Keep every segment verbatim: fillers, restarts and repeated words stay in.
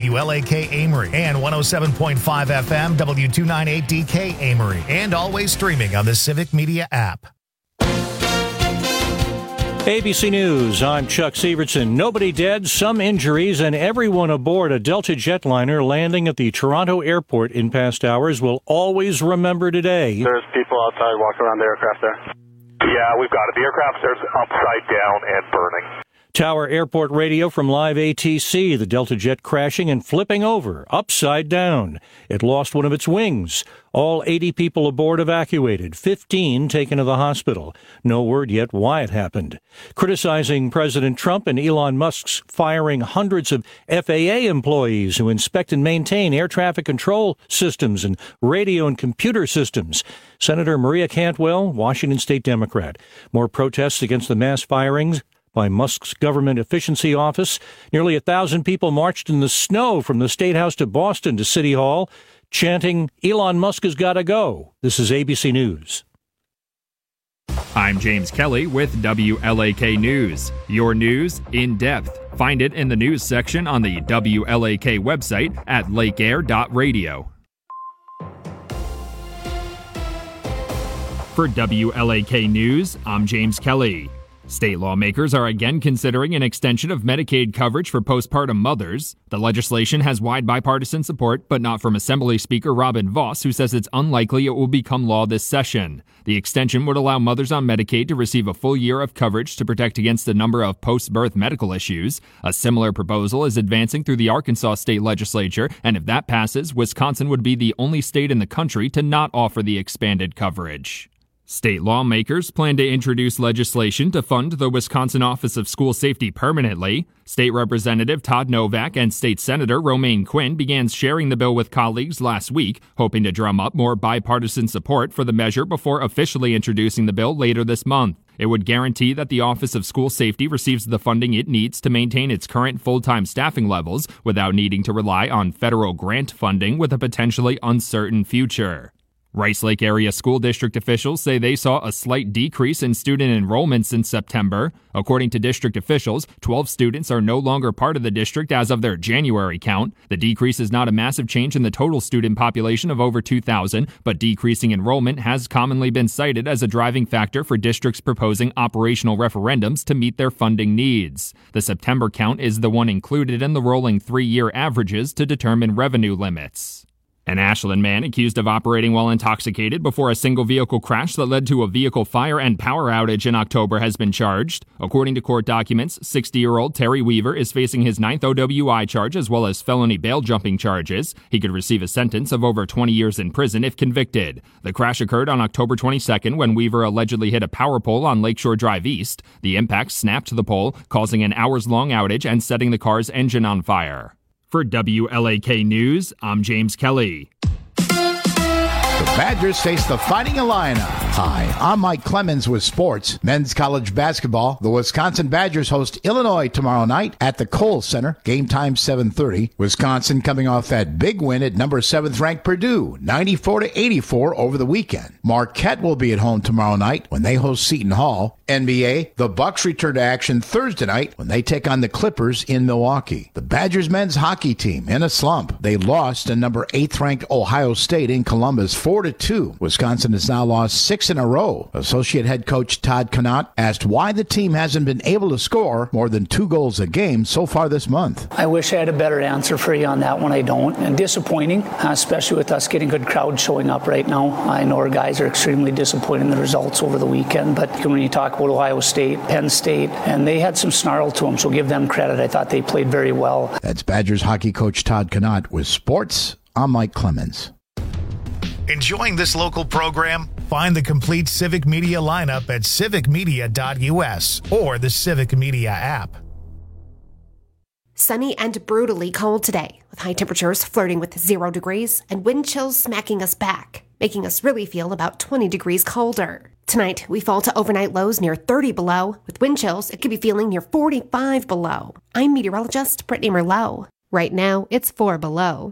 W L A K Amory, and one oh seven point five F M, W two ninety-eight D K Amory, and always streaming on the Civic Media app. A B C News, I'm Chuck Severson. Nobody dead, some injuries, and everyone aboard a Delta jetliner landing at the Toronto airport in past hours will always remember today. There's people outside walking around the aircraft there. Yeah, we've got it. The aircraft is upside down and burning. Tower Airport radio from Live A T C, the Delta jet crashing and flipping over, upside down. It lost one of its wings. All eighty people aboard evacuated, fifteen taken to the hospital. No word yet why it happened. Criticizing President Trump and Elon Musk's firing hundreds of F A A employees who inspect and maintain air traffic control systems and radio and computer systems. Senator Maria Cantwell, Washington State Democrat. More protests against the mass firings by Musk's government efficiency office. Nearly a thousand people marched in the snow from the State House to Boston to City Hall, chanting, Elon Musk has got to go. This is A B C News. I'm James Kelly with W L A K News. Your news in depth. Find it in the news section on the W L A K website at lake air dot radio. For W L A K News, I'm James Kelly. State lawmakers are again considering an extension of Medicaid coverage for postpartum mothers. The legislation has wide bipartisan support, but not from Assembly Speaker Robin Vos, who says it's unlikely it will become law this session. The extension would allow mothers on Medicaid to receive a full year of coverage to protect against a number of post-birth medical issues. A similar proposal is advancing through the Arkansas state legislature, and if that passes, Wisconsin would be the only state in the country to not offer the expanded coverage. State lawmakers plan to introduce legislation to fund the Wisconsin Office of School Safety permanently. State Representative Todd Novak and State Senator Romaine Quinn began sharing the bill with colleagues last week, hoping to drum up more bipartisan support for the measure before officially introducing the bill later this month. It would guarantee that the Office of School Safety receives the funding it needs to maintain its current full-time staffing levels without needing to rely on federal grant funding with a potentially uncertain future. Rice Lake area school district officials say they saw a slight decrease in student enrollment since September. According to district officials, twelve students are no longer part of the district as of their January count. The decrease is not a massive change in the total student population of over two thousand, but decreasing enrollment has commonly been cited as a driving factor for districts proposing operational referendums to meet their funding needs. The September count is the one included in the rolling three-year averages to determine revenue limits. An Ashland man accused of operating while intoxicated before a single vehicle crash that led to a vehicle fire and power outage in October has been charged. According to court documents, sixty-year-old Terry Weaver is facing his ninth O W I charge as well as felony bail jumping charges. He could receive a sentence of over twenty years in prison if convicted. The crash occurred on October twenty-second when Weaver allegedly hit a power pole on Lakeshore Drive East. The impact snapped the pole, causing an hours-long outage and setting the car's engine on fire. For W L A K News, I'm James Kelly. The Badgers face the Fighting Illini. Hi, I'm Mike Clemens with sports. Men's college basketball. The Wisconsin Badgers host Illinois tomorrow night at the Kohl Center. Game time seven thirty. Wisconsin coming off that big win at number seventh ranked Purdue, ninety-four to eighty-four over the weekend. Marquette will be at home tomorrow night when they host Seton Hall. N B A, the Bucks return to action Thursday night when they take on the Clippers in Milwaukee. The Badgers men's hockey team in a slump. They lost to number eighth ranked Ohio State in Columbus four to two. Wisconsin has now lost six in a row. Associate head coach Todd Connaught asked why the team hasn't been able to score more than two goals a game so far this month. I wish I had a better answer for you on that one. I don't. And disappointing, especially with us getting good crowd showing up right now. I know our guys are extremely disappointed in the results over the weekend, but when you talk about Ohio State, Penn State, and they had some snarl to them, so give them credit. I thought they played very well. That's Badgers hockey coach Todd Connaught with sports. I'm Mike Clemens. Enjoying this local program? Find the complete Civic Media lineup at civic media dot u s or the Civic Media app. Sunny and brutally cold today, with high temperatures flirting with zero degrees and wind chills smacking us back, making us really feel about twenty degrees colder. Tonight, we fall to overnight lows near thirty below. With wind chills, it could be feeling near forty-five below. I'm meteorologist Brittany Merlot. Right now, it's four below.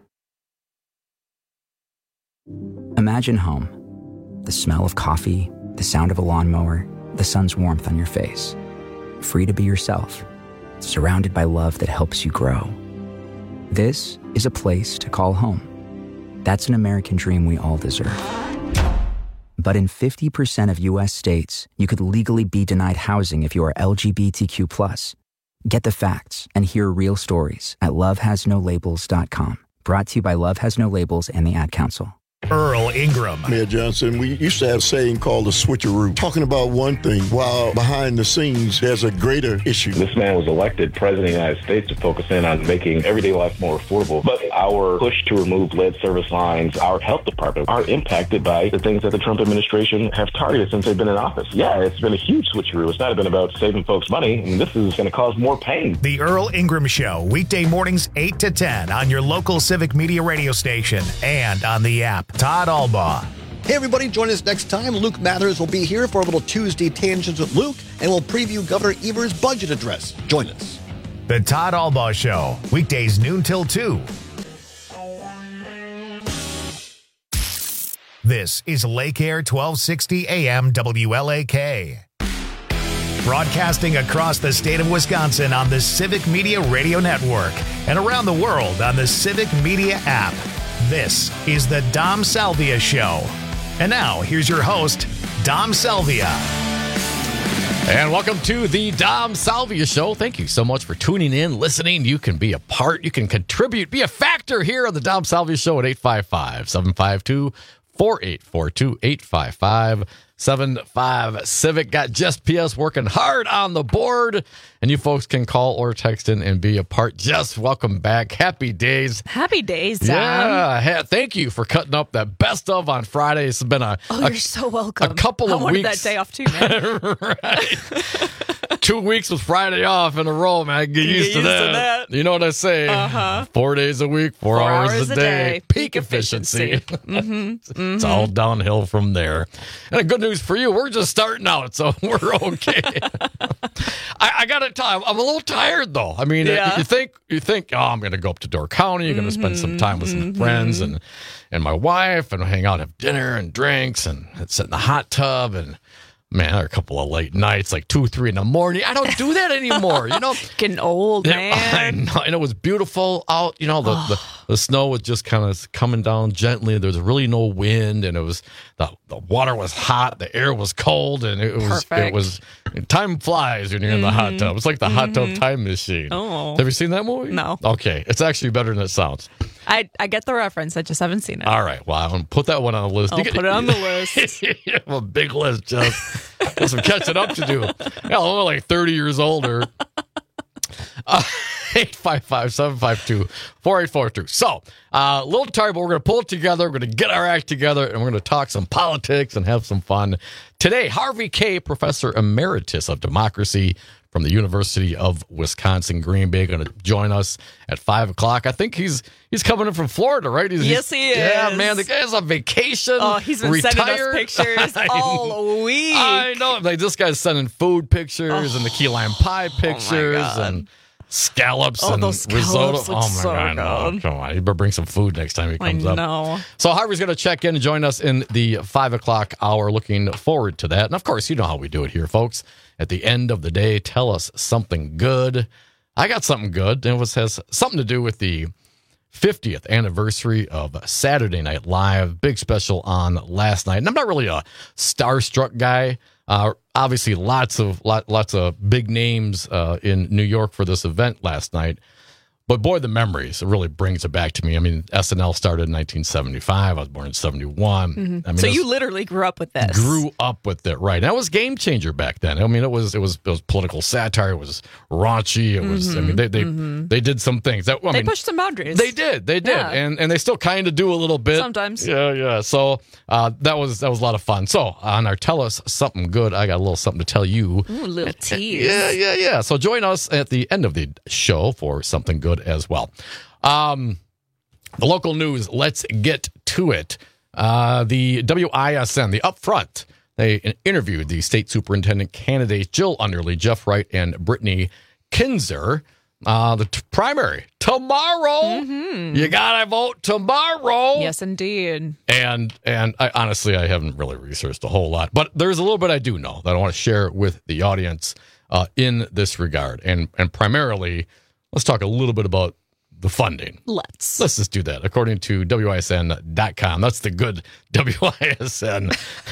Imagine home. The smell of coffee, the sound of a lawnmower, the sun's warmth on your face. Free to be yourself, surrounded by love that helps you grow. This is a place to call home. That's an American dream we all deserve. But in fifty percent of U S states, you could legally be denied housing if you are L G B T Q plus. Get the facts and hear real stories at love has no labels dot com. Brought to you by Love Has No Labels and the Ad Council. Earl Ingram. Mayor Johnson, we used to have a saying called the switcheroo, talking about one thing while behind the scenes there's a greater issue. This man was elected president of the United States to focus in on making everyday life more affordable. But our push to remove lead service lines, our health department, are impacted by the things that the Trump administration have targeted since they've been in office. Yeah, it's been a huge switcheroo. It's not been about saving folks money, and this is going to cause more pain. The Earl Ingram Show, weekday mornings eight to ten on your local Civic Media radio station and on the app. Todd Albaugh. Hey, everybody, join us next time. Luke Mathers will be here for a little Tuesday Tangents with Luke, and we'll preview Governor Evers' budget address. Join us. The Todd Albaugh Show, weekdays noon till two. This is Lake Air twelve sixty A M W L A K. Broadcasting across the state of Wisconsin on the Civic Media Radio Network and around the world on the Civic Media app. This is the Dom Salvia Show. And now, here's your host, Dom Salvia. And welcome to the Dom Salvia Show. Thank you so much for tuning in, listening. You can be a part, you can contribute, be a factor here on the Dom Salvia Show at eight five five, seven five two, four eight four two, eight five five, seven five Civic. Got Jess P S working hard on the board, and you folks can call or text in and be a part. Jess, welcome back. Happy days. Happy days, Dom. Yeah, ha- thank you for cutting up that best of on Friday. It's been a, oh, a, you're so welcome. a couple of I wanted weeks. that day off too, man. Right. Two weeks with Friday off in a row, man. Get used, Get to, used that. to that. You know what I say? Uh-huh. Four days a week, four, four hours, hours a a day. day. Peak, Peak efficiency. efficiency. mm-hmm. It's mm-hmm. all downhill from there. And the good news for you, we're just starting out, so we're okay. I, I got to tell you, I'm a little tired, though. I mean, yeah. you think, you think, oh, I'm going to go up to Door County. You're going to mm-hmm. spend some time with some mm-hmm. friends and, and my wife and hang out, have dinner and drinks and sit in the hot tub and... Man, there are a couple of late nights, like two, three in the morning. I don't do that anymore, you know. Getting old, man. I know, and it was beautiful out. You know, the, the, the snow was just kind of coming down gently. There was really no wind, and it was the the water was hot, the air was cold, and it was Perfect. it was. Time flies when you're in the mm-hmm. hot tub. It's like the mm-hmm. hot tub time machine. Oh, have you seen that movie? No. Okay, it's actually better than it sounds. I I get the reference. I just haven't seen it. All right, well, I'm gonna put that one on the list. I'll You put it on the list. You have a big list, Jeff. There's some catching up to do. Yeah, I'm only like thirty years older. Uh, eight five five, seven five two, four eight four two. So, uh, a little tired, but we're going to pull it together. We're going to get our act together, and we're going to talk some politics and have some fun. Today, Harvey Kaye, Professor Emeritus of Democracy from the University of Wisconsin, Green Bay, going to join us at five o'clock. I think he's he's coming in from Florida, right? He's, yes, he's, he is. Yeah, man, the guy's on vacation. Oh, he's been retired. sending us pictures all week. I know. Like, this guy's sending food pictures oh. and the key lime pie pictures oh and scallops oh, and those scallops risotto. look Oh, my so God. No, good. come on. You better bring some food next time he comes I up. know. So Harvey's going to check in and join us in the five o'clock hour. Looking forward to that. And, of course, you know how we do it here, folks. At the end of the day, tell us something good. I got something good. And it was, has something to do with the fiftieth anniversary of Saturday Night Live. Big special on last night. And I'm not really a starstruck guy. Uh, obviously, lots of lot, lots of big names uh, in New York for this event last night. But boy, the memories, it really brings it back to me. I mean, S N L started in nineteen seventy-five. I was born in seventy-one. Mm-hmm. I mean, so was, you literally grew up with this. Grew up with it, right? And that was game changer back then. I mean, it was it was it was political satire. It was raunchy. It was. Mm-hmm. I mean, they they, mm-hmm. they did some things that I they mean, pushed some boundaries. They did, they did, yeah. and and they still kind of do a little bit sometimes. Yeah, yeah. So uh, that was that was a lot of fun. So on our Tell Us Something Good, I got a little something to tell you. Ooh, a little tease. Yeah, yeah, yeah. So join us at the end of the show for something good as well. Um, the local news, let's get to it. Uh, the W I S N, the Upfront, they interviewed the state superintendent candidates, Jill Underly, Jeff Wright, and Brittany Kinzer. Uh, the t- primary tomorrow. Mm-hmm. You gotta vote tomorrow. Yes, indeed. And and I honestly, I haven't really researched a whole lot, but there's a little bit I do know that I want to share with the audience uh, in this regard. And and primarily, let's talk a little bit about the funding. Let's. Let's just do that. According to W I S N dot com. That's the good W I S N.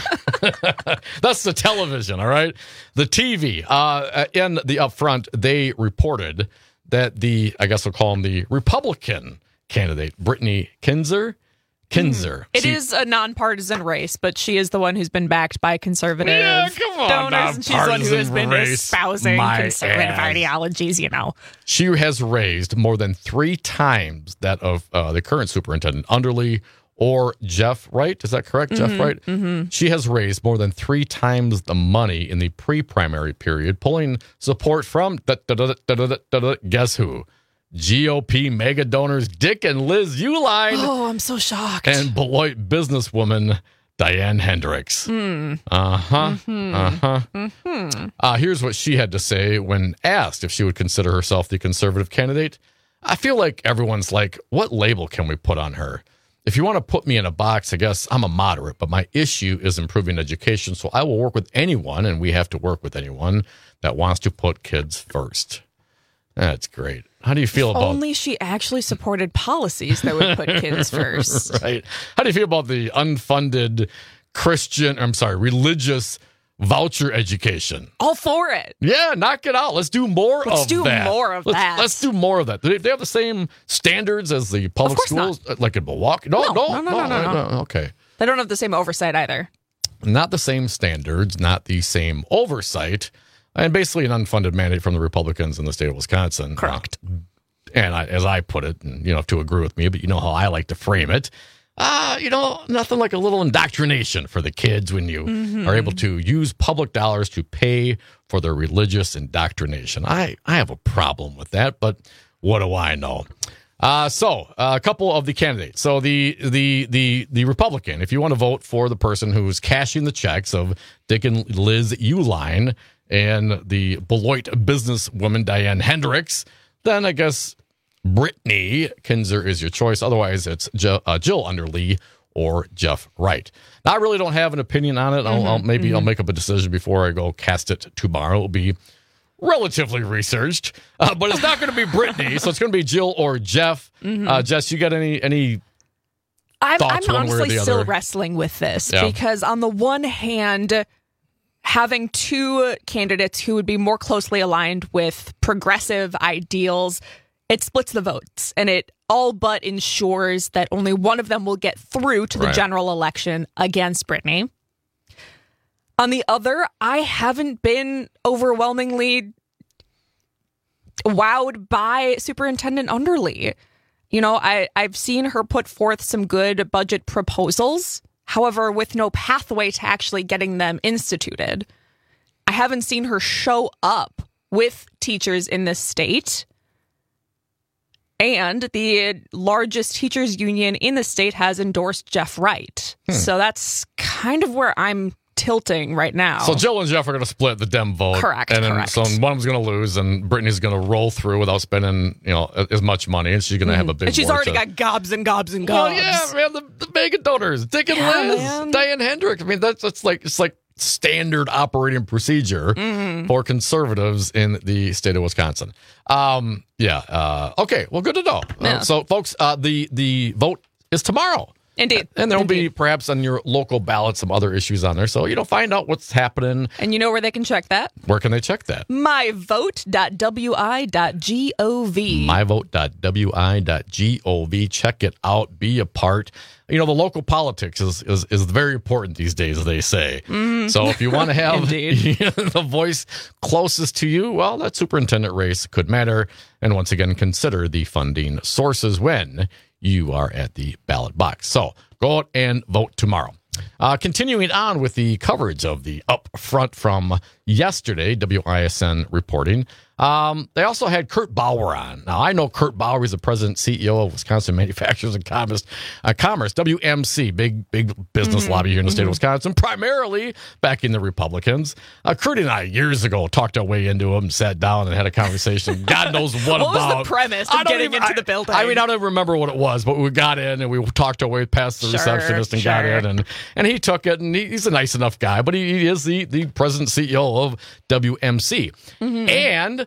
That's the television, all right? The T V. Uh, in the upfront, they reported that the, I guess we'll call him the Republican candidate, Brittany Kinzer. Kinzer. It she, is a nonpartisan race, but she is the one who's been backed by conservative yeah, come on, donors, and she's the one who has been race. espousing My conservative ass. ideologies, you know. She has raised more than three times that of uh, the current superintendent, Underly, or Jeff Wright. Is that correct, Mm-hmm, Jeff Wright? mm-hmm. She has raised more than three times the money in the pre-primary period, pulling support from, da, da, da, da, da, da, da, guess who? G O P mega donors Dick and Liz Uline. Oh, I'm so shocked. And Beloit businesswoman Diane Hendricks. Mm. Uh-huh. Mm-hmm. Uh-huh. Mm-hmm. Uh, here's what she had to say when asked if she would consider herself the conservative candidate. I feel like everyone's like, what label can we put on her? If you want to put me in a box, I guess I'm a moderate, but my issue is improving education, so I will work with anyone, and we have to work with anyone that wants to put kids first. That's great. How do you feel If about... only she actually supported policies that would put kids first. Right. How do you feel about the unfunded Christian, I'm sorry, religious voucher education? All for it. Yeah, knock it out. Let's do more Let's of do that. more of let's, that. Let's do more of that. Do they, they have the same standards as the public course schools? not. Like in Milwaukee? No, No, no, no, no, no, no, no. Okay. They don't have the same oversight either. Not the same standards, not the same oversight, and basically an unfunded mandate from the Republicans in the state of Wisconsin. Correct. Uh, and I, as I put it, and you don't have to agree with me, but you know how I like to frame it. Uh, you know, nothing like a little indoctrination for the kids when you Mm-hmm. are able to use public dollars to pay for their religious indoctrination. I, I have a problem with that, but what do I know? Uh, so uh, a couple of the candidates. So the the the the Republican, if you want to vote for the person who's cashing the checks of Dick and Liz Uline and the Beloit businesswoman Diane Hendricks, then I guess Brittany Kinzer is your choice. Otherwise, it's Jill, uh, Jill Underly or Jeff Wright. Now, I really don't have an opinion on it. I'll, Mm-hmm, I'll maybe mm-hmm. I'll make up a decision before I go cast it tomorrow. It'll be relatively researched, uh, but it's not going to be Brittany, so it's going to be Jill or Jeff. Mm-hmm. Uh, Jess, you got any any? I'm, Thoughts I'm one way or honestly the still other? wrestling with this Yeah. because on the one hand, having two candidates who would be more closely aligned with progressive ideals, it splits the votes and it all but ensures that only one of them will get through to the Right. general election against Brittany. On the other, I haven't been overwhelmingly wowed by Superintendent Underly. You know, I, I've seen her put forth some good budget proposals, however, with no pathway to actually getting them instituted. I haven't seen her show up with teachers in this state. And the largest teachers union in the state has endorsed Jeff Wright. Hmm. So that's kind of where I'm tilting right now. So Jill and Jeff are going to split the Dem vote. Correct, And then correct. so one of them's going to lose, and Brittany's going to roll through without spending you know as much money, and she's going to have a big. and she's war already to- got gobs and gobs and Well, gobs. yeah, man, the, the mega donors, Dick and Yeah, Liz, man. Diane Hendricks. I mean, that's that's like it's like standard operating procedure Mhm. for conservatives in the state of Wisconsin. Um, yeah. Uh, okay. Well, good to know. Yeah. Uh, so, folks, uh, the the vote is tomorrow. Indeed. And there will be Indeed. perhaps on your local ballot some other issues on there. So, you know, find out what's happening. And you know where they can check that? Where can they check that? my vote dot w i dot gov. my vote dot w i dot gov. Check it out. Be a part. You know, the local politics is is, is very important these days, they say. Mm. So if you want to have Indeed. the voice closest to you, well, that superintendent race could matter. And once again, consider the funding sources when you are at the ballot box. So go out and vote tomorrow. Uh, continuing on with the coverage of the upfront from yesterday, W I S N reporting. Um, they also had Kurt Bauer on. Now, I know Kurt Bauer is the president and C E O of Wisconsin Manufacturers and Commerce, uh, Commerce W M C, big big business Mm-hmm. lobby here in the state of Wisconsin, primarily backing the Republicans. Uh, Kurt and I, years ago, talked our way into him, sat down and had a conversation. God knows what, What was about. the premise I of don't getting even- into I- the building? I mean, I don't remember what it was, but we got in and we talked our way past the Sure, receptionist and got sure. in, and and he took it, and he, he's a nice enough guy, but he, he is the the president C E O of W M C, Mm-hmm. and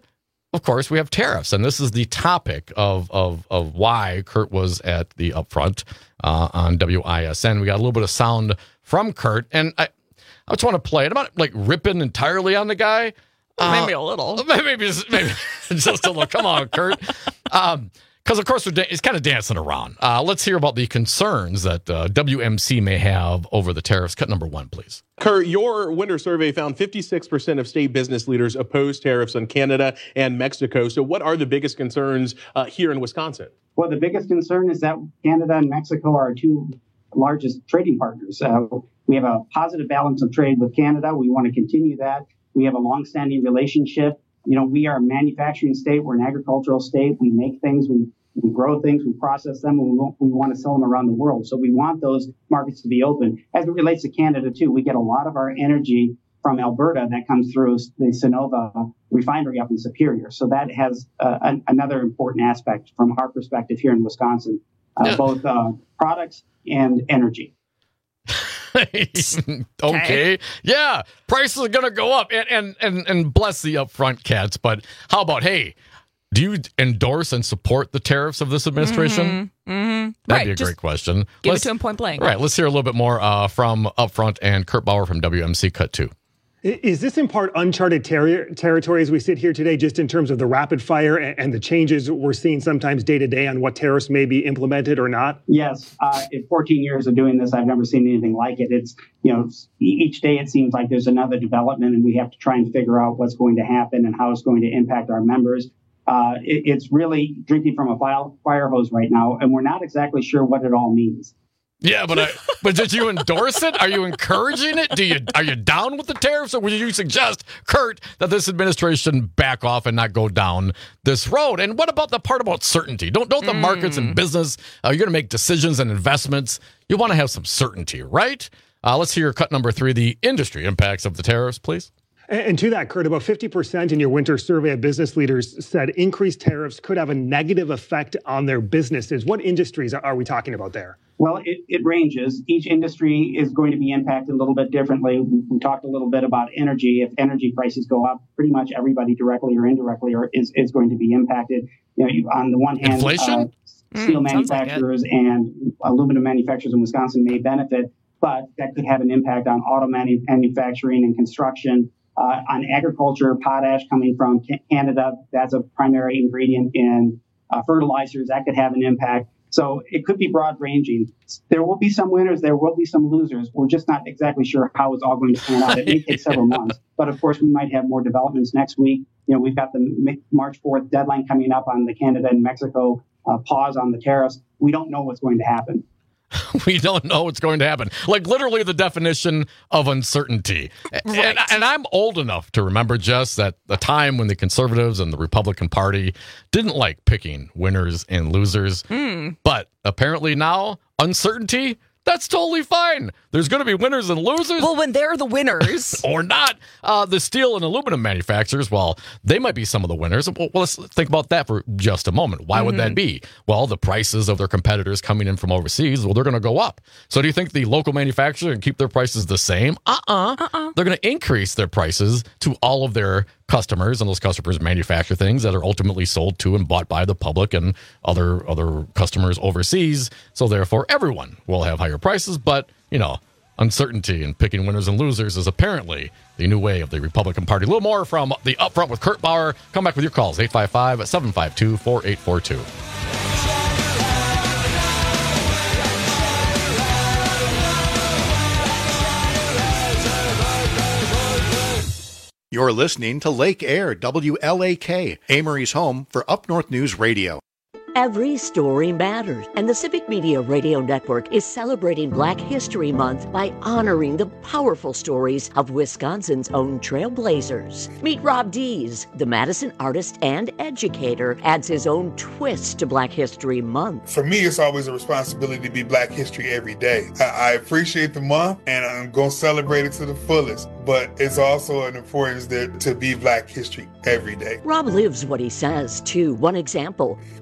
of course, we have tariffs, and this is the topic of of of why Kurt was at the upfront uh, on W I S N. We got a little bit of sound from Kurt, and I, I just want to play it. I'm not like ripping entirely on the guy. Uh, maybe a little. Maybe just, maybe just a little. Come on, Kurt. Um, Because, of course, we're da- it's kind of dancing around. Uh, let's hear about the concerns that uh, W M C may have over the tariffs. Cut number one, please. Kurt, your winter survey found fifty-six percent of state business leaders oppose tariffs on Canada and Mexico. So what are the biggest concerns uh, here in Wisconsin? Well, the biggest concern is that Canada and Mexico are our two largest trading partners. Uh, we have a positive balance of trade with Canada. We want to continue that. We have a longstanding relationship. You know, we are a manufacturing state. We're an agricultural state. We make things. We We grow things, we process them, and we want, we want to sell them around the world. So we want those markets to be open. As it relates to Canada, too, we get a lot of our energy from Alberta that comes through the Sonova refinery up in Superior. So that has uh, an, another important aspect from our perspective here in Wisconsin, uh, yeah. both uh, products and energy. okay. okay. Yeah. Prices are going to go up. And, and, and, and bless the upfront cats. But how about, hey, do you endorse and support the tariffs of this administration? Mm-hmm. Mm-hmm. That'd right, be a great question. Give let's, it to him point blank. Right. Let's hear a little bit more uh, from Upfront and Kurt Bauer from W M C Cut two. Is this in part uncharted ter- territory as we sit here today, just in terms of the rapid fire and, and the changes we're seeing sometimes day to day on what tariffs may be implemented or not? Yes. Uh, in fourteen years of doing this, I've never seen anything like it. It's, you know, each day it seems like there's another development and we have to try and figure out what's going to happen and how it's going to impact our members. Uh, it, it's really drinking from a fire, fire hose right now, and we're not exactly sure what it all means. Yeah, but I, but did you endorse it? Are you encouraging it? Do you are you down with the tariffs, or would you suggest, Kurt, that this administration back off and not go down this road? And what about the part about certainty? Don't don't the mm. markets and business? Uh, you're going to make decisions and investments. You want to have some certainty, right? Uh, let's hear cut number three: the industry impacts of the tariffs, please. And to that, Kurt, about fifty percent in your winter survey of business leaders said increased tariffs could have a negative effect on their businesses. What industries are we talking about there? Well, it, it ranges. Each industry is going to be impacted a little bit differently. We, we talked a little bit about energy. If energy prices go up, pretty much everybody directly or indirectly are, is, is going to be impacted. You know, you, on the one hand, inflation? Uh, steel mm, manufacturers like and aluminum manufacturers in Wisconsin may benefit, but that could have an impact on auto manu- manufacturing and construction. Uh, on agriculture, potash coming from Canada, that's a primary ingredient in uh, fertilizers. That could have an impact. So it could be broad ranging. There will be some winners. There will be some losers. We're just not exactly sure how it's all going to pan out. It may take several months. But of course, we might have more developments next week. You know, we've got the March fourth deadline coming up on the Canada and Mexico uh, pause on the tariffs. We don't know what's going to happen. We don't know what's going to happen. Like literally the definition of uncertainty. Right. And, and I'm old enough to remember just that the time when the conservatives and the Republican Party didn't like picking winners and losers. Mm. But apparently now, uncertainty, that's totally fine. There's going to be winners and losers. Well, when they're the winners. Or not. Uh, the steel and aluminum manufacturers, well, they might be some of the winners. Well, let's think about that for just a moment. Why mm-hmm. would that be? Well, the prices of their competitors coming in from overseas, well, they're going to go up. So do you think the local manufacturer can keep their prices the same? Uh-uh. Uh-uh. They're going to increase their prices to all of their customers, and those customers manufacture things that are ultimately sold to and bought by the public and other other customers overseas. So therefore, everyone will have higher prices. But, you know, uncertainty and picking winners and losers is apparently the new way of the Republican Party. A little more from the Upfront with Kurt Bauer. Come back with your calls, eight five five, seven five two, four eight four two. You're listening to Lake Air, W L A K, Amory's home for Up North News Radio. Every story matters, and the Civic Media Radio Network is celebrating Black History Month by honoring the powerful stories of Wisconsin's own trailblazers. Meet Rob Dees, the Madison artist and educator, adds his own twist to Black History Month. For me, it's always a responsibility to be Black History every day. I, I appreciate the month, and I'm going to celebrate it to the fullest, but it's also an importance that to be Black History every day. Rob lives what he says, too. One example, mentor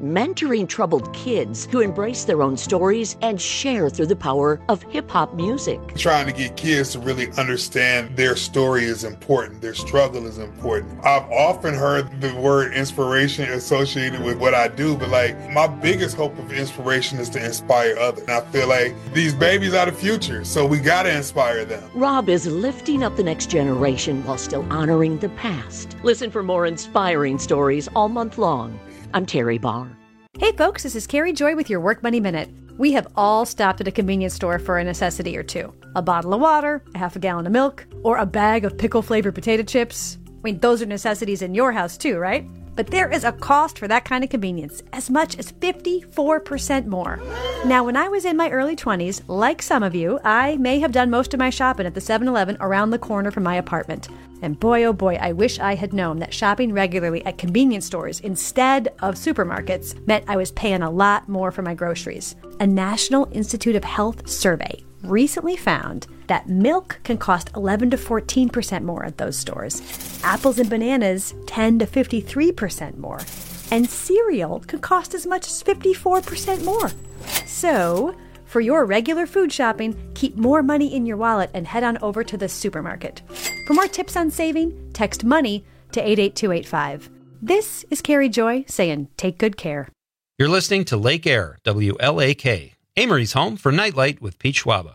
featuring troubled kids who embrace their own stories and share through the power of hip-hop music. Trying to get kids to really understand their story is important, their struggle is important. I've often heard the word inspiration associated with what I do, but like my biggest hope of inspiration is to inspire others. And I feel like these babies are the future, so we gotta inspire them. Rob is lifting up the next generation while still honoring the past. Listen for more inspiring stories all month long. I'm Terry Barr. Hey folks, this is Carrie Joy with your Work Money Minute. We have all stopped at a convenience store for a necessity or two. A bottle of water, a half a gallon of milk, or a bag of pickle-flavored potato chips. I mean, those are necessities in your house too, right? But there is a cost for that kind of convenience, as much as fifty-four percent more. Now, when I was in my early twenties, like some of you, I may have done most of my shopping at the seven eleven around the corner from my apartment. And boy, oh boy, I wish I had known that shopping regularly at convenience stores instead of supermarkets meant I was paying a lot more for my groceries. A National Institute of Health survey recently found that milk can cost eleven to fourteen percent more at those stores. Apples and bananas, ten to fifty-three percent more. And cereal can cost as much as fifty-four percent more. So, for your regular food shopping, keep more money in your wallet and head on over to the supermarket. For more tips on saving, text MONEY to eight eight two eight five. This is Carrie Joy saying take good care. You're listening to Lake Air, W L A K, Amory's home for Nightlight with Pete Schwaba.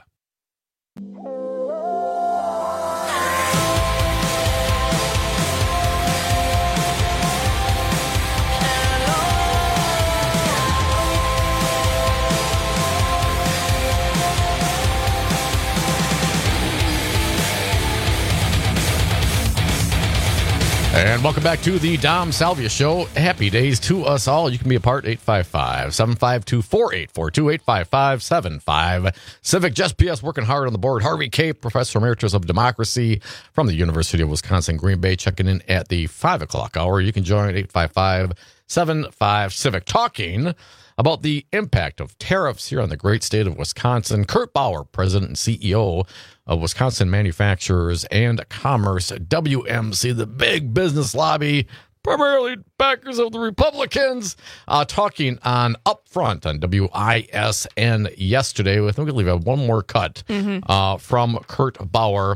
And welcome back to the Dom Salvia Show. Happy days to us all. You can be a part, eight five five, seven five two, four eight four two, eight five five, seven five. Civic Just P S working hard on the board. Harvey Cape, Professor Emeritus of Democracy from the University of Wisconsin, Green Bay, checking in at the five o'clock hour. You can join at eight five five, seven five, Civic, talking about the impact of tariffs here on the great state of Wisconsin. Kurt Bauer, President and C E O of Wisconsin Manufacturers and Commerce, W M C, the big business lobby, primarily backers of the Republicans, uh, talking on Upfront on W I S N yesterday. I think we have one more cut mm-hmm. uh, from Kurt Bauer.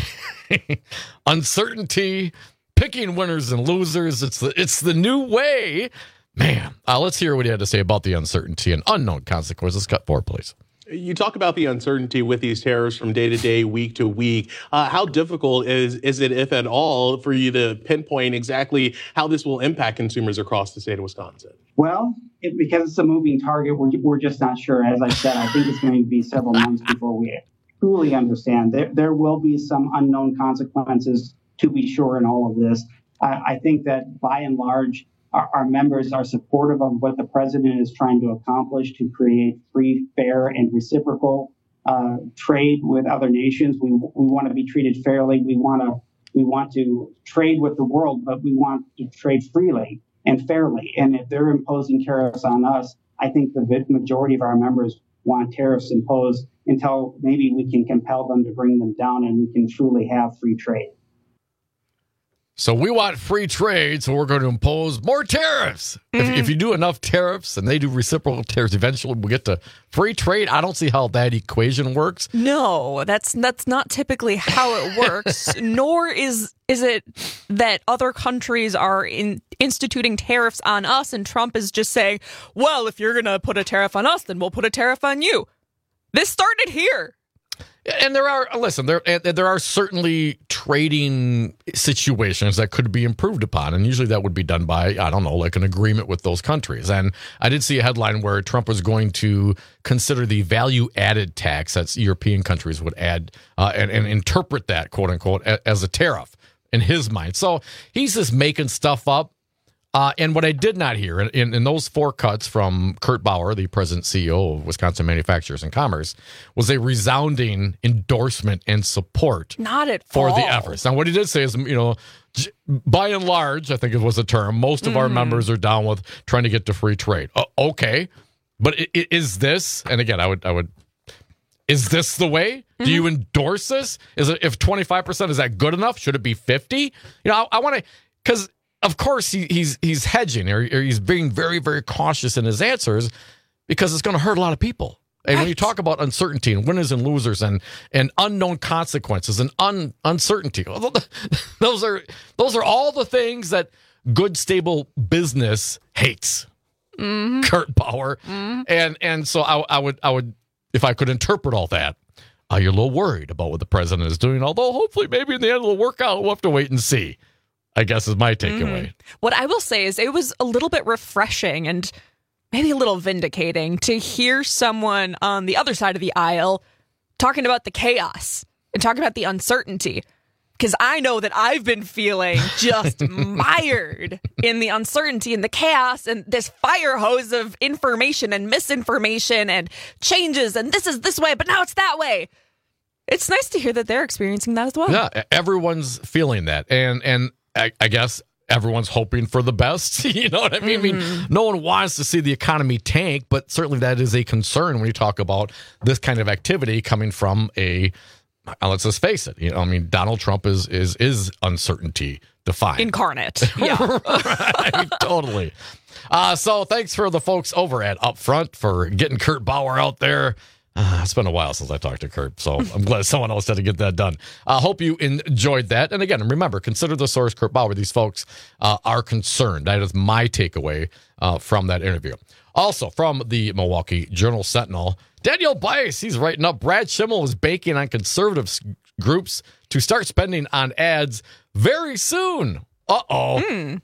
Uncertainty, picking winners and losers. It's the, it's the new way. Man, uh, let's hear what he had to say about the uncertainty and unknown consequences. Cut four, please. You talk about the uncertainty with these tariffs from day to day, week to week. Uh, how difficult is, is it, if at all, for you to pinpoint exactly how this will impact consumers across the state of Wisconsin? Well, it, because it's a moving target, we're, we're just not sure. As I said, I think it's going to be several months before we truly understand. There, there will be some unknown consequences, to be sure, in all of this. I, I think that by and large, Our, our members are supportive of what the president is trying to accomplish to create free, fair, and reciprocal uh, trade with other nations. We we want to be treated fairly. We want to we want to trade with the world, but we want to trade freely and fairly. And if they're imposing tariffs on us, I think the majority of our members want tariffs imposed until maybe we can compel them to bring them down and we can truly have free trade. So we want free trade, so we're going to impose more tariffs. Mm-hmm. If, if you do enough tariffs and they do reciprocal tariffs, eventually we'll get to free trade. I don't see how that equation works. No, that's that's not typically how it works, nor is is it that other countries are in, instituting tariffs on us and Trump is just saying, well, if you're going to put a tariff on us, then we'll put a tariff on you. This started here. And there are, listen, there there are certainly trading situations that could be improved upon. And usually that would be done by, I don't know, like an agreement with those countries. And I did see a headline where Trump was going to consider the value added tax that European countries would add uh, and, and interpret that, quote unquote, as a tariff in his mind. So he's just making stuff up. Uh, and what I did not hear in, in, in those four cuts from Kurt Bauer, the president and C E O of Wisconsin Manufacturers and Commerce, was a resounding endorsement and support not at for all. the efforts. Now, what he did say is, you know, by and large, I think it was the term, most of mm. our members are down with trying to get to free trade. Uh, okay, but it, it, is this? And again, I would, I would. Is this the way? Mm-hmm. Do you endorse this? Is it if twenty-five percent is that good enough? Should it be fifty? You know, I, I want to because. of course, he, he's he's hedging or, or he's being very, very cautious in his answers because it's going to hurt a lot of people. And right. when you talk about uncertainty and winners and losers and, and unknown consequences and un, uncertainty, those are those are all the things that good, stable business hates. Mm-hmm. Kurt Bauer, mm-hmm. and and so I, I would I would if I could interpret all that, uh, you're a little worried about what the president is doing. Although hopefully maybe in the end it'll work out. We'll have to wait and see, I guess is my takeaway. Mm-hmm. What I will say is it was a little bit refreshing and maybe a little vindicating to hear someone on the other side of the aisle talking about the chaos and talking about the uncertainty. Because I know that I've been feeling just mired in the uncertainty and the chaos and this fire hose of information and misinformation and changes and this is this way, but now it's that way. It's nice to hear that they're experiencing that as well. Yeah, everyone's feeling that. And and I, I guess everyone's hoping for the best. You know what I mean? Mm-hmm. I mean, no one wants to see the economy tank, but certainly that is a concern when you talk about this kind of activity coming from a... Let's just face it. You know, I mean, Donald Trump is is is uncertainty defined, incarnate. Yeah, right, totally. Uh, so, thanks for the folks over at Upfront for getting Kurt Bauer out there. Uh, it's been a while since I talked to Kurt, so I'm glad someone else had to get that done. I uh, hope you enjoyed that. And again, remember, consider the source, Kurt Bauer. These folks uh, are concerned. That is my takeaway uh, from that interview. Also, from the Milwaukee Journal-Sentinel, Daniel Bice, he's writing up Brad Schimmel is banking on conservative groups to start spending on ads very soon. Uh-oh. Mm.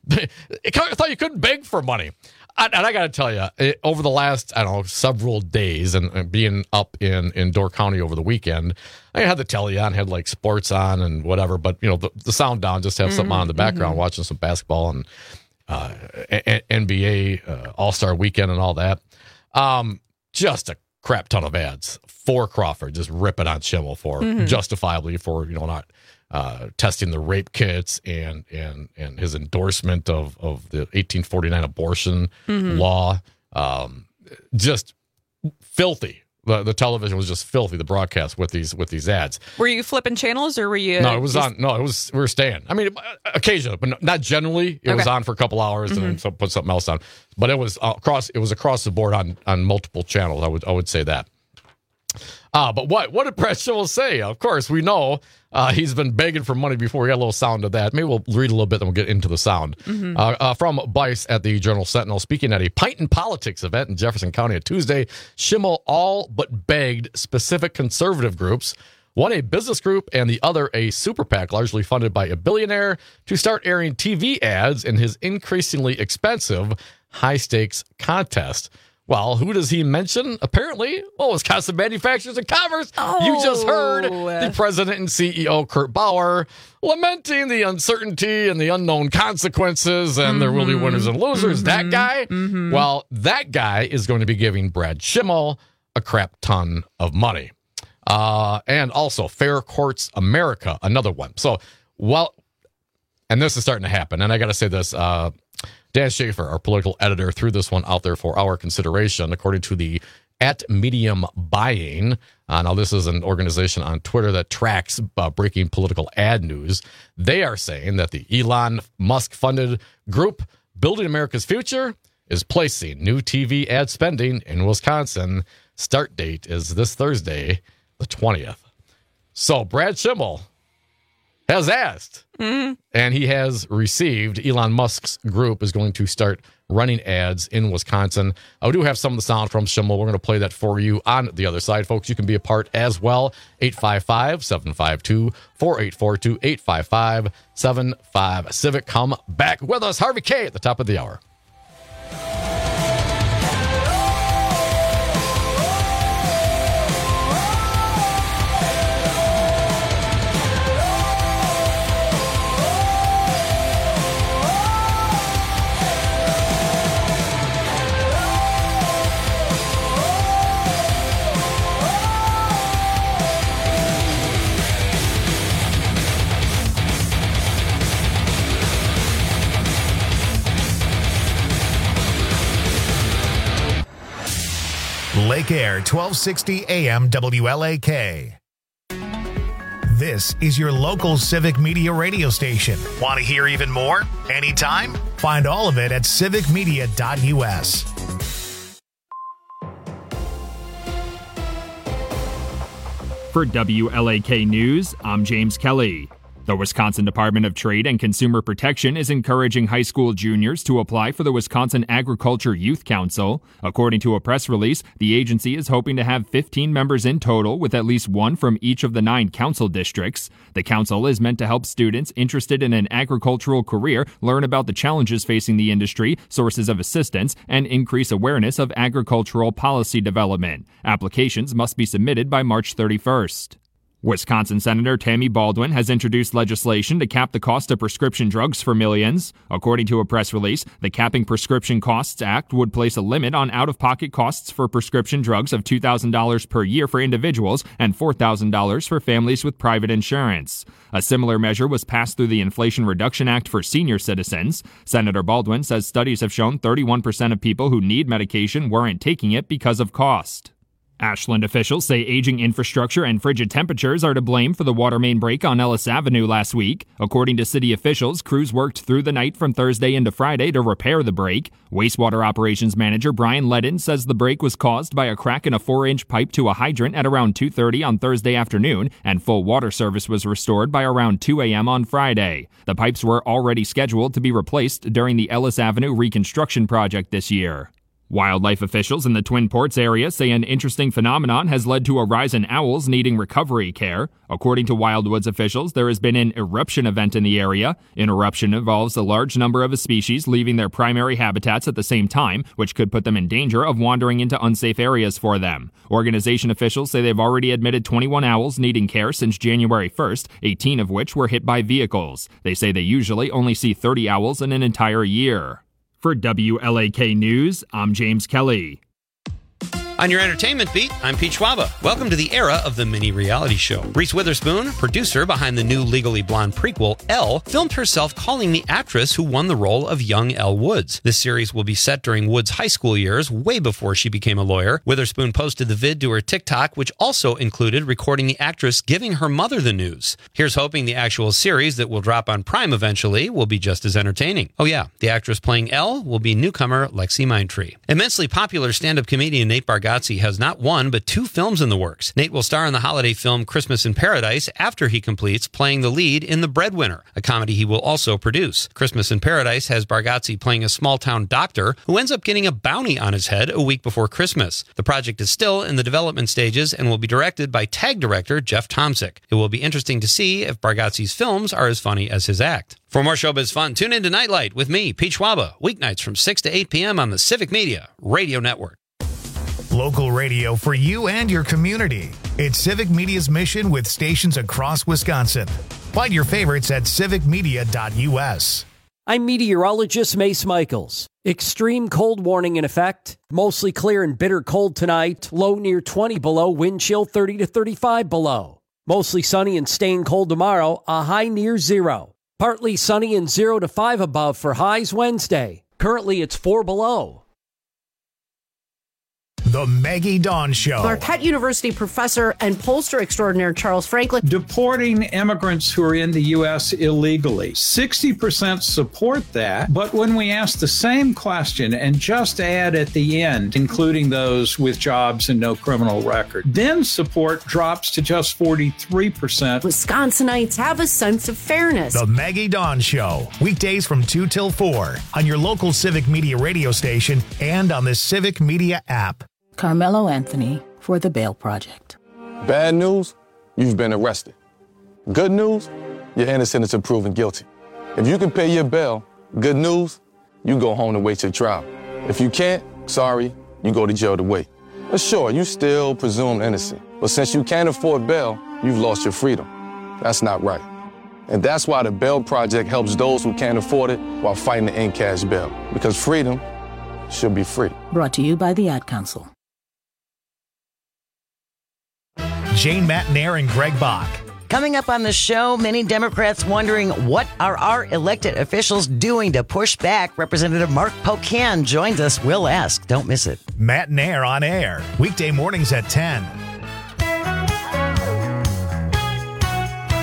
I thought you couldn't beg for money. And I got to tell you, it, over the last, I don't know, several days and, and being up in, in Door County over the weekend, I had the telly on, had like sports on and whatever, but, you know, the, the sound down, just have mm-hmm, something on in the background, mm-hmm. watching some basketball and uh, a- N B A uh, All-Star Weekend and all that. Um, just a crap ton of ads for Crawford, just ripping on Schimmel for mm-hmm. justifiably for, you know, not uh, testing the rape kits and and and his endorsement of, of the eighteen forty-nine abortion mm-hmm. law. Um, just filthy. The, the television was just filthy, the broadcast with these with these ads. Were you flipping channels or were you? No, it was just... on. No, it was, we were staying. I mean, occasionally, but not generally. It okay. was on for a couple hours mm-hmm. and then put something else on. But it was across, it was across the board on, on multiple channels. I would, I would say that. Uh, but what, what did Brad Schimmel say? Of course, we know uh, he's been begging for money before. We got a little sound of that. Maybe we'll read a little bit, then we'll get into the sound. Mm-hmm. Uh, uh, from Bice at the Journal-Sentinel, speaking at a Pint and Politics event in Jefferson County on Tuesday, Schimmel all but begged specific conservative groups, one a business group and the other a super PAC largely funded by a billionaire, to start airing T V ads in his increasingly expensive high-stakes contest. Well, who does he mention? Apparently, well, Wisconsin Manufacturers and Commerce. Oh. You just heard the president and C E O, Kurt Bauer, lamenting the uncertainty and the unknown consequences, and mm-hmm. there will be winners and losers. Mm-hmm. That guy? Mm-hmm. Well, that guy is going to be giving Brad Schimmel a crap ton of money. Uh, and also, Fair Courts America, another one. So, well, and this is starting to happen, and I got to say this, uh, Dan Schaefer, our political editor, threw this one out there for our consideration. According to the at Medium Buying, uh, now this is an organization on Twitter that tracks uh, breaking political ad news. They are saying that the Elon Musk-funded group Building America's Future is placing new T V ad spending in Wisconsin. Start date is this Thursday, the twentieth. So Brad Schimmel has asked, mm-hmm. and he has received. Elon Musk's group is going to start running ads in Wisconsin. I do have some of the sound from Schimmel. We're going to play that for you on the other side, folks. You can be a part as well. eight five five, seven five two, four eight four two, eight five five, seven five Civic. Come back with us. Harvey K at the top of the hour. Lake Air, twelve sixty A M W L A K. This is your local Civic Media radio station. Want to hear even more? Anytime? Find all of it at civic media dot u s. For W L A K News, I'm James Kelly. The Wisconsin Department of Trade and Consumer Protection is encouraging high school juniors to apply for the Wisconsin Agriculture Youth Council. According to a press release, the agency is hoping to have fifteen members in total, with at least one from each of the nine council districts. The council is meant to help students interested in an agricultural career learn about the challenges facing the industry, sources of assistance, and increase awareness of agricultural policy development. Applications must be submitted by March thirty-first. Wisconsin Senator Tammy Baldwin has introduced legislation to cap the cost of prescription drugs for millions. According to a press release, the Capping Prescription Costs Act would place a limit on out-of-pocket costs for prescription drugs of two thousand dollars per year for individuals and four thousand dollars for families with private insurance. A similar measure was passed through the Inflation Reduction Act for senior citizens. Senator Baldwin says studies have shown thirty-one percent of people who need medication weren't taking it because of cost. Ashland officials say aging infrastructure and frigid temperatures are to blame for the water main break on Ellis Avenue last week. According to city officials, crews worked through the night from Thursday into Friday to repair the break. Wastewater operations manager Brian Ledden says the break was caused by a crack in a four-inch pipe to a hydrant at around two thirty on Thursday afternoon, and full water service was restored by around two a.m. on Friday. The pipes were already scheduled to be replaced during the Ellis Avenue reconstruction project this year. Wildlife officials in the Twin Ports area say an interesting phenomenon has led to a rise in owls needing recovery care. According to Wildwoods officials, there has been an eruption event in the area. An eruption involves a large number of a species leaving their primary habitats at the same time, which could put them in danger of wandering into unsafe areas for them. Organization officials say they've already admitted twenty-one owls needing care since January first, eighteen of which were hit by vehicles. They say they usually only see thirty owls in an entire year. For W L A K News, I'm James Kelly. On your entertainment beat, I'm Pete Schwaba. Welcome to the era of the mini reality show. Reese Witherspoon, producer behind the new Legally Blonde prequel, Elle, filmed herself calling the actress who won the role of young Elle Woods. This series will be set during Woods' high school years, way before she became a lawyer. Witherspoon posted the vid to her TikTok, which also included recording the actress giving her mother the news. Here's hoping the actual series that will drop on Prime eventually will be just as entertaining. Oh yeah, the actress playing Elle will be newcomer Lexi Mindtree. Immensely popular stand-up comedian Nate Bargatze has not one, but two films in the works. Nate will star in the holiday film Christmas in Paradise after he completes playing the lead in The Breadwinner, a comedy he will also produce. Christmas in Paradise has Bargatze playing a small-town doctor who ends up getting a bounty on his head a week before Christmas. The project is still in the development stages and will be directed by TAG director Jeff Tomsic. It will be interesting to see if Bargatze's films are as funny as his act. For more showbiz fun, tune in to Nightlight with me, Pete Schwaba, weeknights from six to eight p.m. on the Civic Media Radio Network. Local radio for you and your community. It's Civic Media's mission with stations across Wisconsin. Find your favorites at civic media dot u s. I'm meteorologist Mace Michaels. Extreme cold warning in effect. Mostly clear and bitter cold tonight. Low near twenty below. Wind chill thirty to thirty-five below. Mostly sunny and staying cold tomorrow. A high near zero. Partly sunny and zero to five above for highs Wednesday. Currently it's four below. The Maggie Dawn Show. Marquette University professor and pollster extraordinaire Charles Franklin. Deporting immigrants who are in the U S illegally. sixty percent support that, but when we ask the same question and just add at the end, including those with jobs and no criminal record, then support drops to just forty-three percent. Wisconsinites have a sense of fairness. The Maggie Dawn Show. Weekdays from two till four on your local Civic Media radio station and on the Civic Media app. Carmelo Anthony for the Bail Project. Bad news, you've been arrested. Good news, you're innocent until proven guilty. If you can pay your bail, good news, you go home to wait your trial. If you can't, sorry, you go to jail to wait. But sure, you still presumed innocent. But since you can't afford bail, you've lost your freedom. That's not right. And that's why the Bail Project helps those who can't afford it while fighting to end cash bail. Because freedom should be free. Brought to you by the Ad Council. Jane Matnair and Greg Bach. Coming up on the show, many Democrats wondering what are our elected officials doing to push back. Representative Mark Pocan joins us. We'll ask. Don't miss it. Matnair on air. Weekday mornings at ten.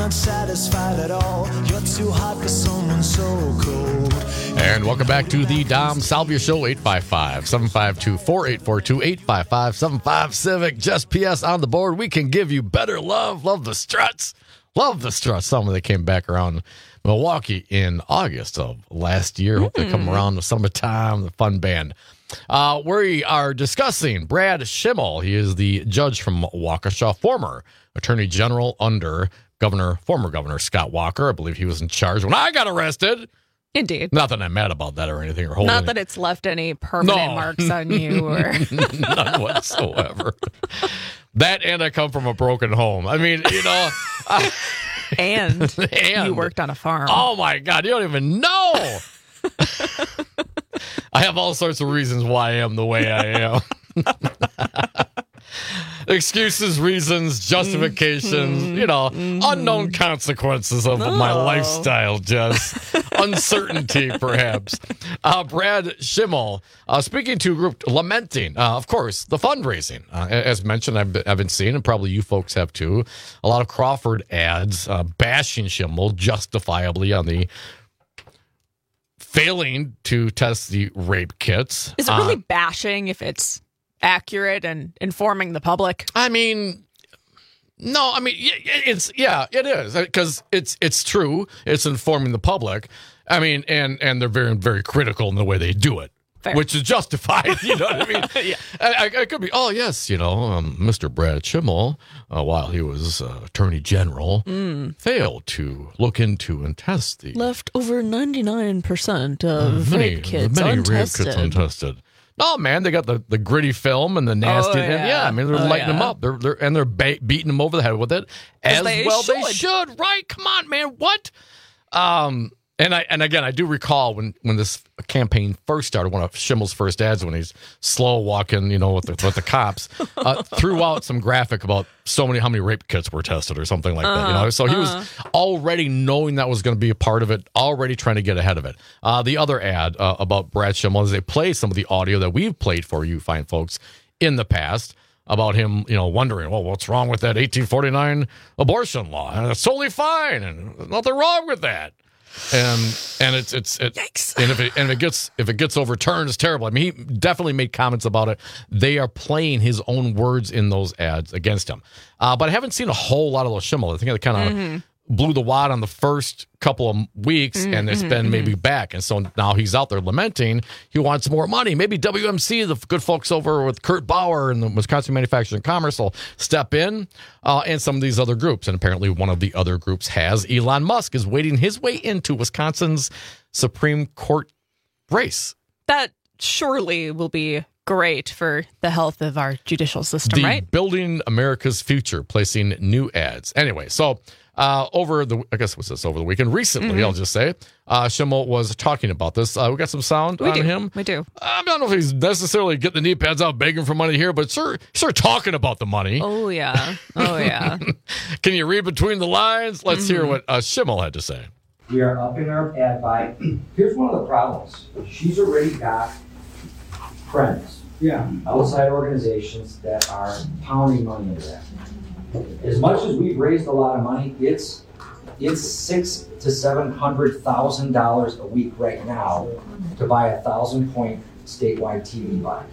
not satisfied at all. You're too hot for someone so cold. And welcome back to the Dom Salvia Show, eight five five, seven five two, four eight four two, eight five five, seven five Civic. Just P S on the board. We can give you better love. Love the Struts. Love the Struts. Some of they came back around Milwaukee in August of last year. Hope they come around the summertime, the fun band. Uh, we are discussing Brad Schimmel. He is the judge from Waukesha, former attorney general under Governor, former Governor Scott Walker. I believe he was in charge when I got arrested. Indeed. Not that I'm mad about that or anything. Or holding Not that it's left any permanent No. marks on you. or None whatsoever. That and I come from a broken home. I mean, you know. I, and, and you worked on a farm. Oh, my God. You don't even know. I have all sorts of reasons why I am the way I am. Excuses, reasons, justifications, mm-hmm. you know, mm-hmm. unknown consequences of No. my lifestyle, just uncertainty, perhaps. Uh, Brad Schimmel, uh, speaking to a group, lamenting, uh, of course, the fundraising. Uh, as mentioned, I've been, I've been seeing, and probably you folks have too, a lot of Crawford ads uh, bashing Schimmel justifiably on the failing to test the rape kits. Is it really Uh, bashing if it's accurate and informing the public? I mean, no, I mean, it's, yeah, it is, because it's, it's true. It's informing the public. I mean, and, and they're very, very critical in the way they do it, Fair. which is justified. You know what I mean? yeah. I, I, I could be, oh, yes, you know, um, Mister Brad Schimmel, uh, while he was uh, Attorney General, Mm. failed to look into and test the Left over ninety-nine percent of many, rape kits many untested. rape kits untested. No, man, they got the, the gritty film and the nasty. Oh, and yeah. yeah. I mean, they're Oh, lighting them yeah. up. They're, they're and they're ba- beating them over the head with it, as they well they should. should. Right? Come on, man. What? Um, and I and again, I do recall when when this campaign first started, one of Schimmel's first ads, when he's slow walking, you know, with the with the cops, uh, threw out some graphic about so many how many rape kits were tested or something like that. You know, so he was uh-huh. already knowing that was going to be a part of it, already trying to get ahead of it. Uh, the other ad uh, about Brad Schimmel is they play some of the audio that we've played for you fine folks in the past about him, you know, wondering, well, what's wrong with that eighteen forty-nine abortion law? And it's totally fine, and there's nothing wrong with that. And and it's it's it, Yikes. and if it and if it gets if it gets overturned, it's terrible. I mean, he definitely made comments about it. They are playing his own words in those ads against him. Uh, but I haven't seen a whole lot of those Schimmel. I think they kind of Mm-hmm. blew the wad on the first couple of weeks, Mm-hmm, and it's been maybe back. And so now he's out there lamenting he wants more money. Maybe W M C, the good folks over with Kurt Bauer and the Wisconsin Manufacturing and Commerce, will step in, uh, and some of these other groups. And apparently one of the other groups has. Elon Musk is wading his way into Wisconsin's Supreme Court race. That surely will be great for the health of our judicial system, The right? Building America's Future, placing new ads. Anyway, so uh, over the, I guess it was this over the weekend, recently, Mhm. I'll just say, uh, Schimmel was talking about this. Uh, we got some sound We on do. him. We do. I don't know if he's necessarily getting the knee pads out begging for money here, but sure, sure talking about the money. Oh, yeah. Oh, yeah. Can you read between the lines? Let's hear Mhm. what uh, Schimmel had to say. We are upping our ad buy. Here's one of the problems. She's already got friends. Yeah. Outside organizations that are pounding money into that. As much as we've raised a lot of money, it's it's six to seven hundred thousand dollars a week right now to buy a thousand point statewide T V buy.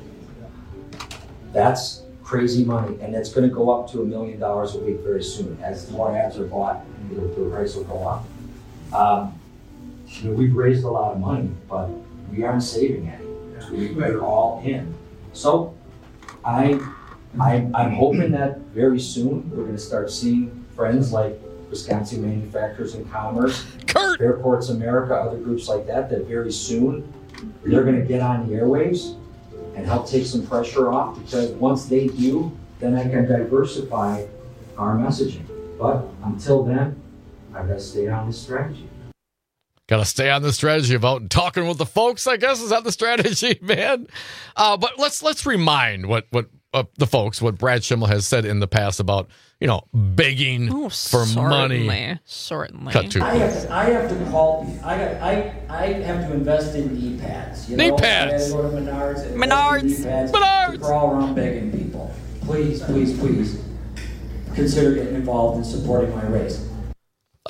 That's crazy money, and it's going to go up to a million dollars a week very soon. As more ads are bought, the, the price will go up. Um, you know, we've raised a lot of money, but we aren't saving any. We, we're all in. So, I, I, I'm hoping that very soon we're going to start seeing friends like Wisconsin Manufacturers and Commerce, Kurt, Airports America, other groups like that. That very soon they're going to get on the airwaves and help take some pressure off. Because once they do, then I can diversify our messaging. But until then, I've got to stay on this strategy. Got to stay on the strategy of out and talking with the folks, I guess. Is that the strategy, man? Uh, but let's let's remind what what uh, the folks, what Brad Schimmel has said in the past about, you know, begging Oh, for certainly. money. Certainly. Cut to I have to, I have to call, I got, I, I have to invest in knee pads. You Knee know? pads. I had to go to Menards and Menards. invest in knee pads Menards. to crawl around begging people. Please, please, please consider getting involved in supporting my race.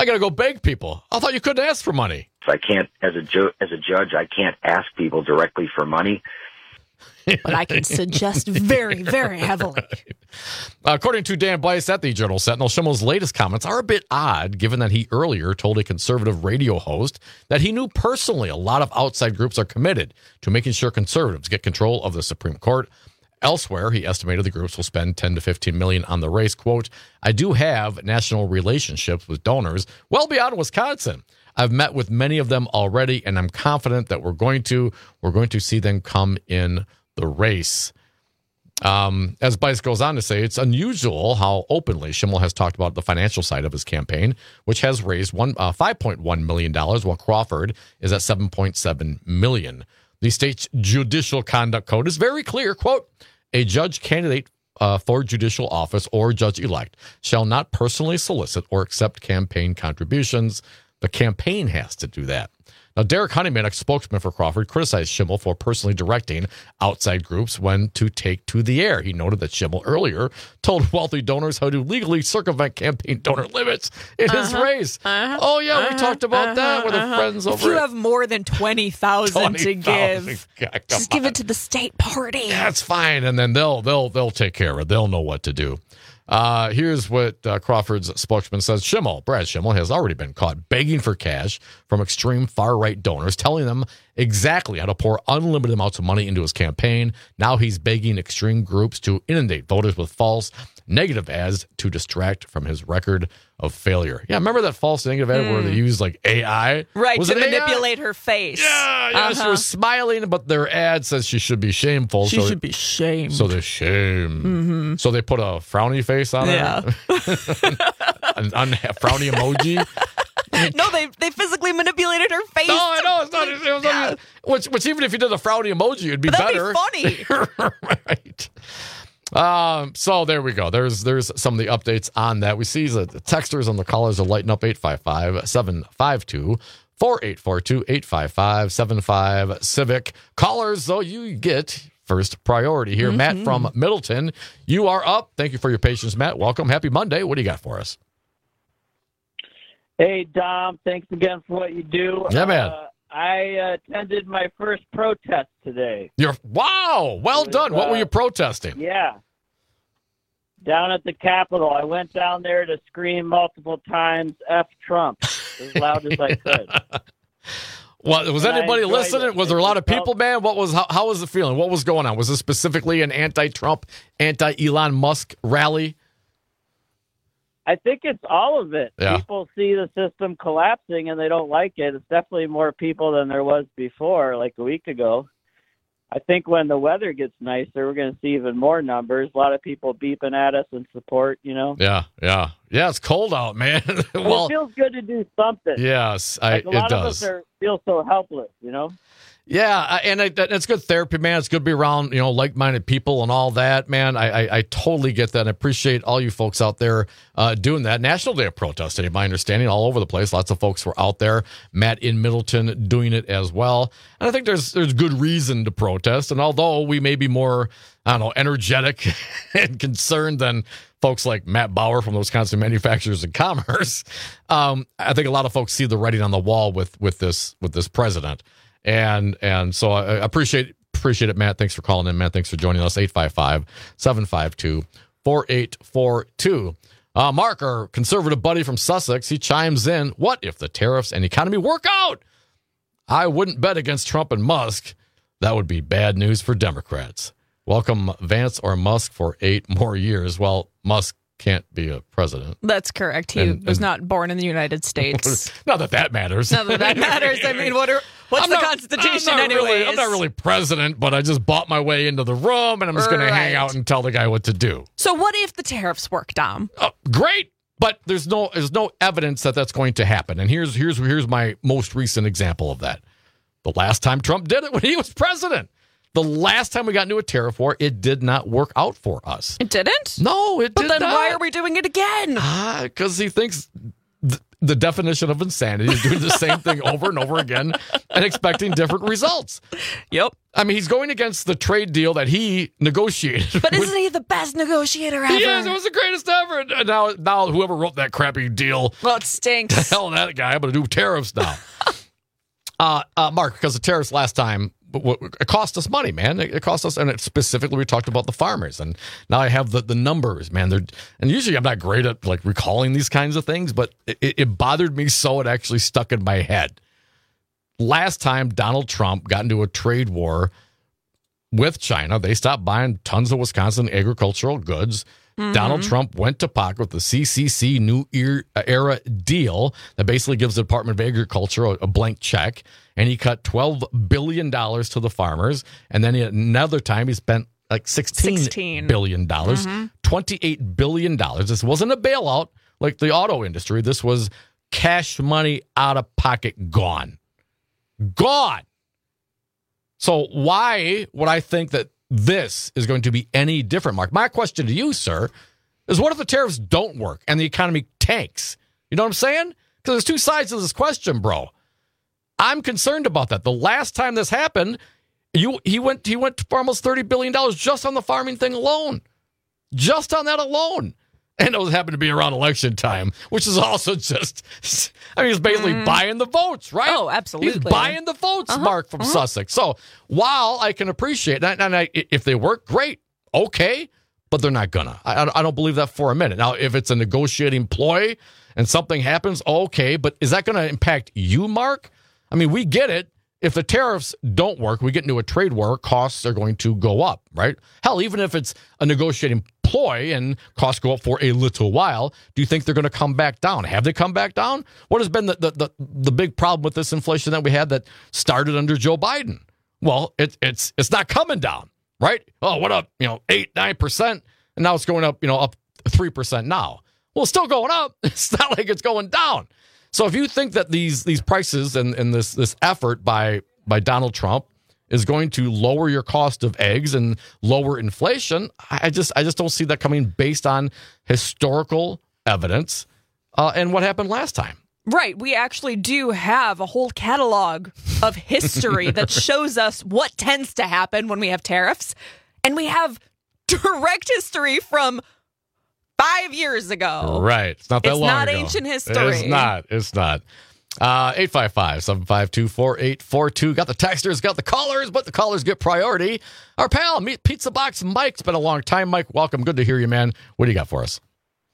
I got to go beg people. I thought you couldn't ask for money. I can't, as a ju- as a judge, I can't ask people directly for money. But I can suggest very, very heavily. According to Dan Bice at the Journal Sentinel, Schimmel's latest comments are a bit odd, given that he earlier told a conservative radio host that he knew personally a lot of outside groups are committed to making sure conservatives get control of the Supreme Court. Elsewhere, he estimated the groups will spend ten to fifteen million on the race. Quote, I do have national relationships with donors well beyond Wisconsin. I've met with many of them already, and I'm confident that we're going to we're going to see them come in the race. Um, as Bice goes on to say, it's unusual how openly Schimmel has talked about the financial side of his campaign, which has raised one uh, five point one million dollars, while Crawford is at seven point seven million dollars. The state's judicial conduct code is very clear. Quote, a judge candidate uh, for judicial office or judge-elect shall not personally solicit or accept campaign contributions. The campaign has to do that. Now, Derek Honeyman, a spokesman for Crawford, criticized Schimmel for personally directing outside groups when to take to the air. He noted that Schimmel earlier told wealthy donors how to legally circumvent campaign donor limits in uh-huh, his race. Uh-huh, oh, yeah, uh-huh, we talked about uh-huh, that with uh-huh. our friends over If you at- have more than twenty thousand to give, God, just give it to the state party. That's fine, and then they'll they'll they'll take care of it. They'll know what to do. Uh, here's what uh, Crawford's spokesman says. Schimmel, Brad Schimmel, has already been caught begging for cash from extreme far-right donors, telling them exactly how to pour unlimited amounts of money into his campaign. Now he's begging extreme groups to inundate voters with false negative ads to distract from his record of failure. Yeah, remember that false negative ad Mm. where they used like A I? Right, Was to it A I? manipulate her face. Yeah, yeah, uh-huh. she was smiling, but their ad says she should be shameful. She so should be shamed. So they're shamed. Mm-hmm. So they put a frowny face on Yeah. her? An un- frowny emoji? No, they they physically manipulated her face. No, I know. It's not, it was not which, which, even if you did the frowny emoji, it'd be But that'd better. be funny. Right. Um, so there we go. There's there's some of the updates on that. We see that the texters and the callers are lighting up eight five five, seven five two, four eight four two, eight five five, seven five Civic. Callers, though, you get first priority here. Mm-hmm. Matt from Middleton, you are up. Thank you for your patience, Matt. Welcome. Happy Monday. What do you got for us? Hey, Dom. Thanks again for what you do. Yeah, man. Uh, I attended my first protest today. You're wow. Well was, done. What were uh, you protesting? Yeah. Down at the Capitol. I went down there to scream multiple times, F Trump, as loud as I could. What, was And I anybody enjoyed listening? it. Was there a lot of It felt- people, man? What was how, how was the feeling? What was going on? Was this specifically an anti-Trump, anti-Elon Musk rally? I think it's all of it. Yeah. People see the system collapsing and they don't like it. It's definitely more people than there was before, like a week ago. I think when the weather gets nicer, we're going to see even more numbers. A lot of people beeping at us in support, you know. Yeah, yeah, yeah. It's cold out, man. Well, well, it feels good to do something. yes, I, Like a it lot of does. us are, feel so helpless, you know. Yeah, I- and I, that- it's good therapy, man. It's good to be around, you know, like-minded people and all that, man. I, I, I totally get that. I appreciate all you folks out there uh, doing that. National Day of Protest, in my understanding, all over the place. Lots of folks were out there. Matt in Middleton doing it as well. And I think there's there's good reason to protest. And although we may be more, I don't know, energetic and concerned than folks like Matt Bauer from the Wisconsin Manufacturers and Commerce, um, I think a lot of folks see the writing on the wall with with this with this president. And and so I appreciate appreciate it, Matt. Thanks for calling in, Matt. Thanks for joining us. eight five five, seven five two, four eight four two. Uh, Mark, our conservative buddy from Sussex, he chimes in. What if the tariffs and economy work out? I wouldn't bet against Trump and Musk. That would be bad news for Democrats. Welcome Vance or Musk for eight more years. Well, Musk can't be a president. That's correct. He And- was and- not born in the United States. Not that that matters. Not that that matters. I mean, what are what's I'm the not- Constitution I'm not anyways? really- I'm not really president, but I just bought my way into the room, and I'm just going to hang Right. out and tell the guy what to do. So what if the tariffs work, Dom? Uh, great, but there's no there's no evidence that that's going to happen. And here's here's here's my most recent example of that. The last time Trump did it when he was president. The last time we got into a tariff war, it did not work out for us. It didn't? No, it But did then not. why are we doing it again? Ah, because he thinks th- the definition of insanity is doing the same thing over and over again and expecting different results. Yep. I mean, he's going against the trade deal that he negotiated. But with, isn't he the best negotiator ever? He is. It was the greatest ever. And now, now whoever wrote that crappy deal. Well, it stinks. The hell that guy. I'm going to do tariffs now. uh, uh, Mark, because the tariffs last time, it cost us money, man. It cost us, and it specifically we talked about the farmers, and now I have the, the numbers, man. They're, and usually I'm not great at like recalling these kinds of things, but it, it bothered me so it actually stuck in my head. Last time Donald Trump got into a trade war with China, they stopped buying tons of Wisconsin agricultural goods. Mm-hmm. Donald Trump went to pocket with the C C C New Era deal that basically gives the Department of Agriculture a, a blank check, and he cut twelve billion dollars to the farmers. And then he, another time he spent like sixteen, sixteen. billion dollars, mm-hmm. twenty-eight billion dollars. This wasn't a bailout like the auto industry. This was cash money out of pocket gone. Gone. So why would I think that this is going to be any different, Mark? My question to you, sir, is what if the tariffs don't work and the economy tanks? You know what I'm saying? Because there's two sides to this question, bro. I'm concerned about that. The last time this happened, you he went he went for almost thirty billion dollars just on the farming thing alone. Just on that alone. And it was happened to be around election time, which is also just, I mean, he's basically mm. buying the votes, right? Oh, absolutely. He's buying the votes, uh-huh. Mark from uh-huh. Sussex. So while I can appreciate that, and I, if they work, great, okay, but they're not gonna. I, I don't believe that for a minute. Now, if it's a negotiating ploy and something happens, okay, but is that going to impact you, Mark? I mean, we get it. If the tariffs don't work, we get into a trade war, costs are going to go up, right? Hell, even if it's a negotiating ploy and costs go up for a little while, do you think they're going to come back down? Have they come back down? What has been the, the, the, the big problem with this inflation that we had that started under Joe Biden? Well, it, it's it's not coming down, right? Oh, what up, you know, eight, nine percent, and now it's going up, you know, up three percent now. Well, it's still going up. It's not like it's going down. So if you think that these these prices and, and this this effort by by Donald Trump is going to lower your cost of eggs and lower inflation, I just I just don't see that coming based on historical evidence uh, and what happened last time. Right. We actually do have a whole catalog of history that shows us what tends to happen when we have tariffs. And we have direct history from five years ago. Right. It's not that it's long not ago. ancient history. It's not. It's not. Uh, eight five five, seven five two, four eight four two. Got the texters, got the callers, but the callers get priority. Our pal, Meat Pizza Box Mike. It's been a long time, Mike. Welcome. Good to hear you, man. What do you got for us?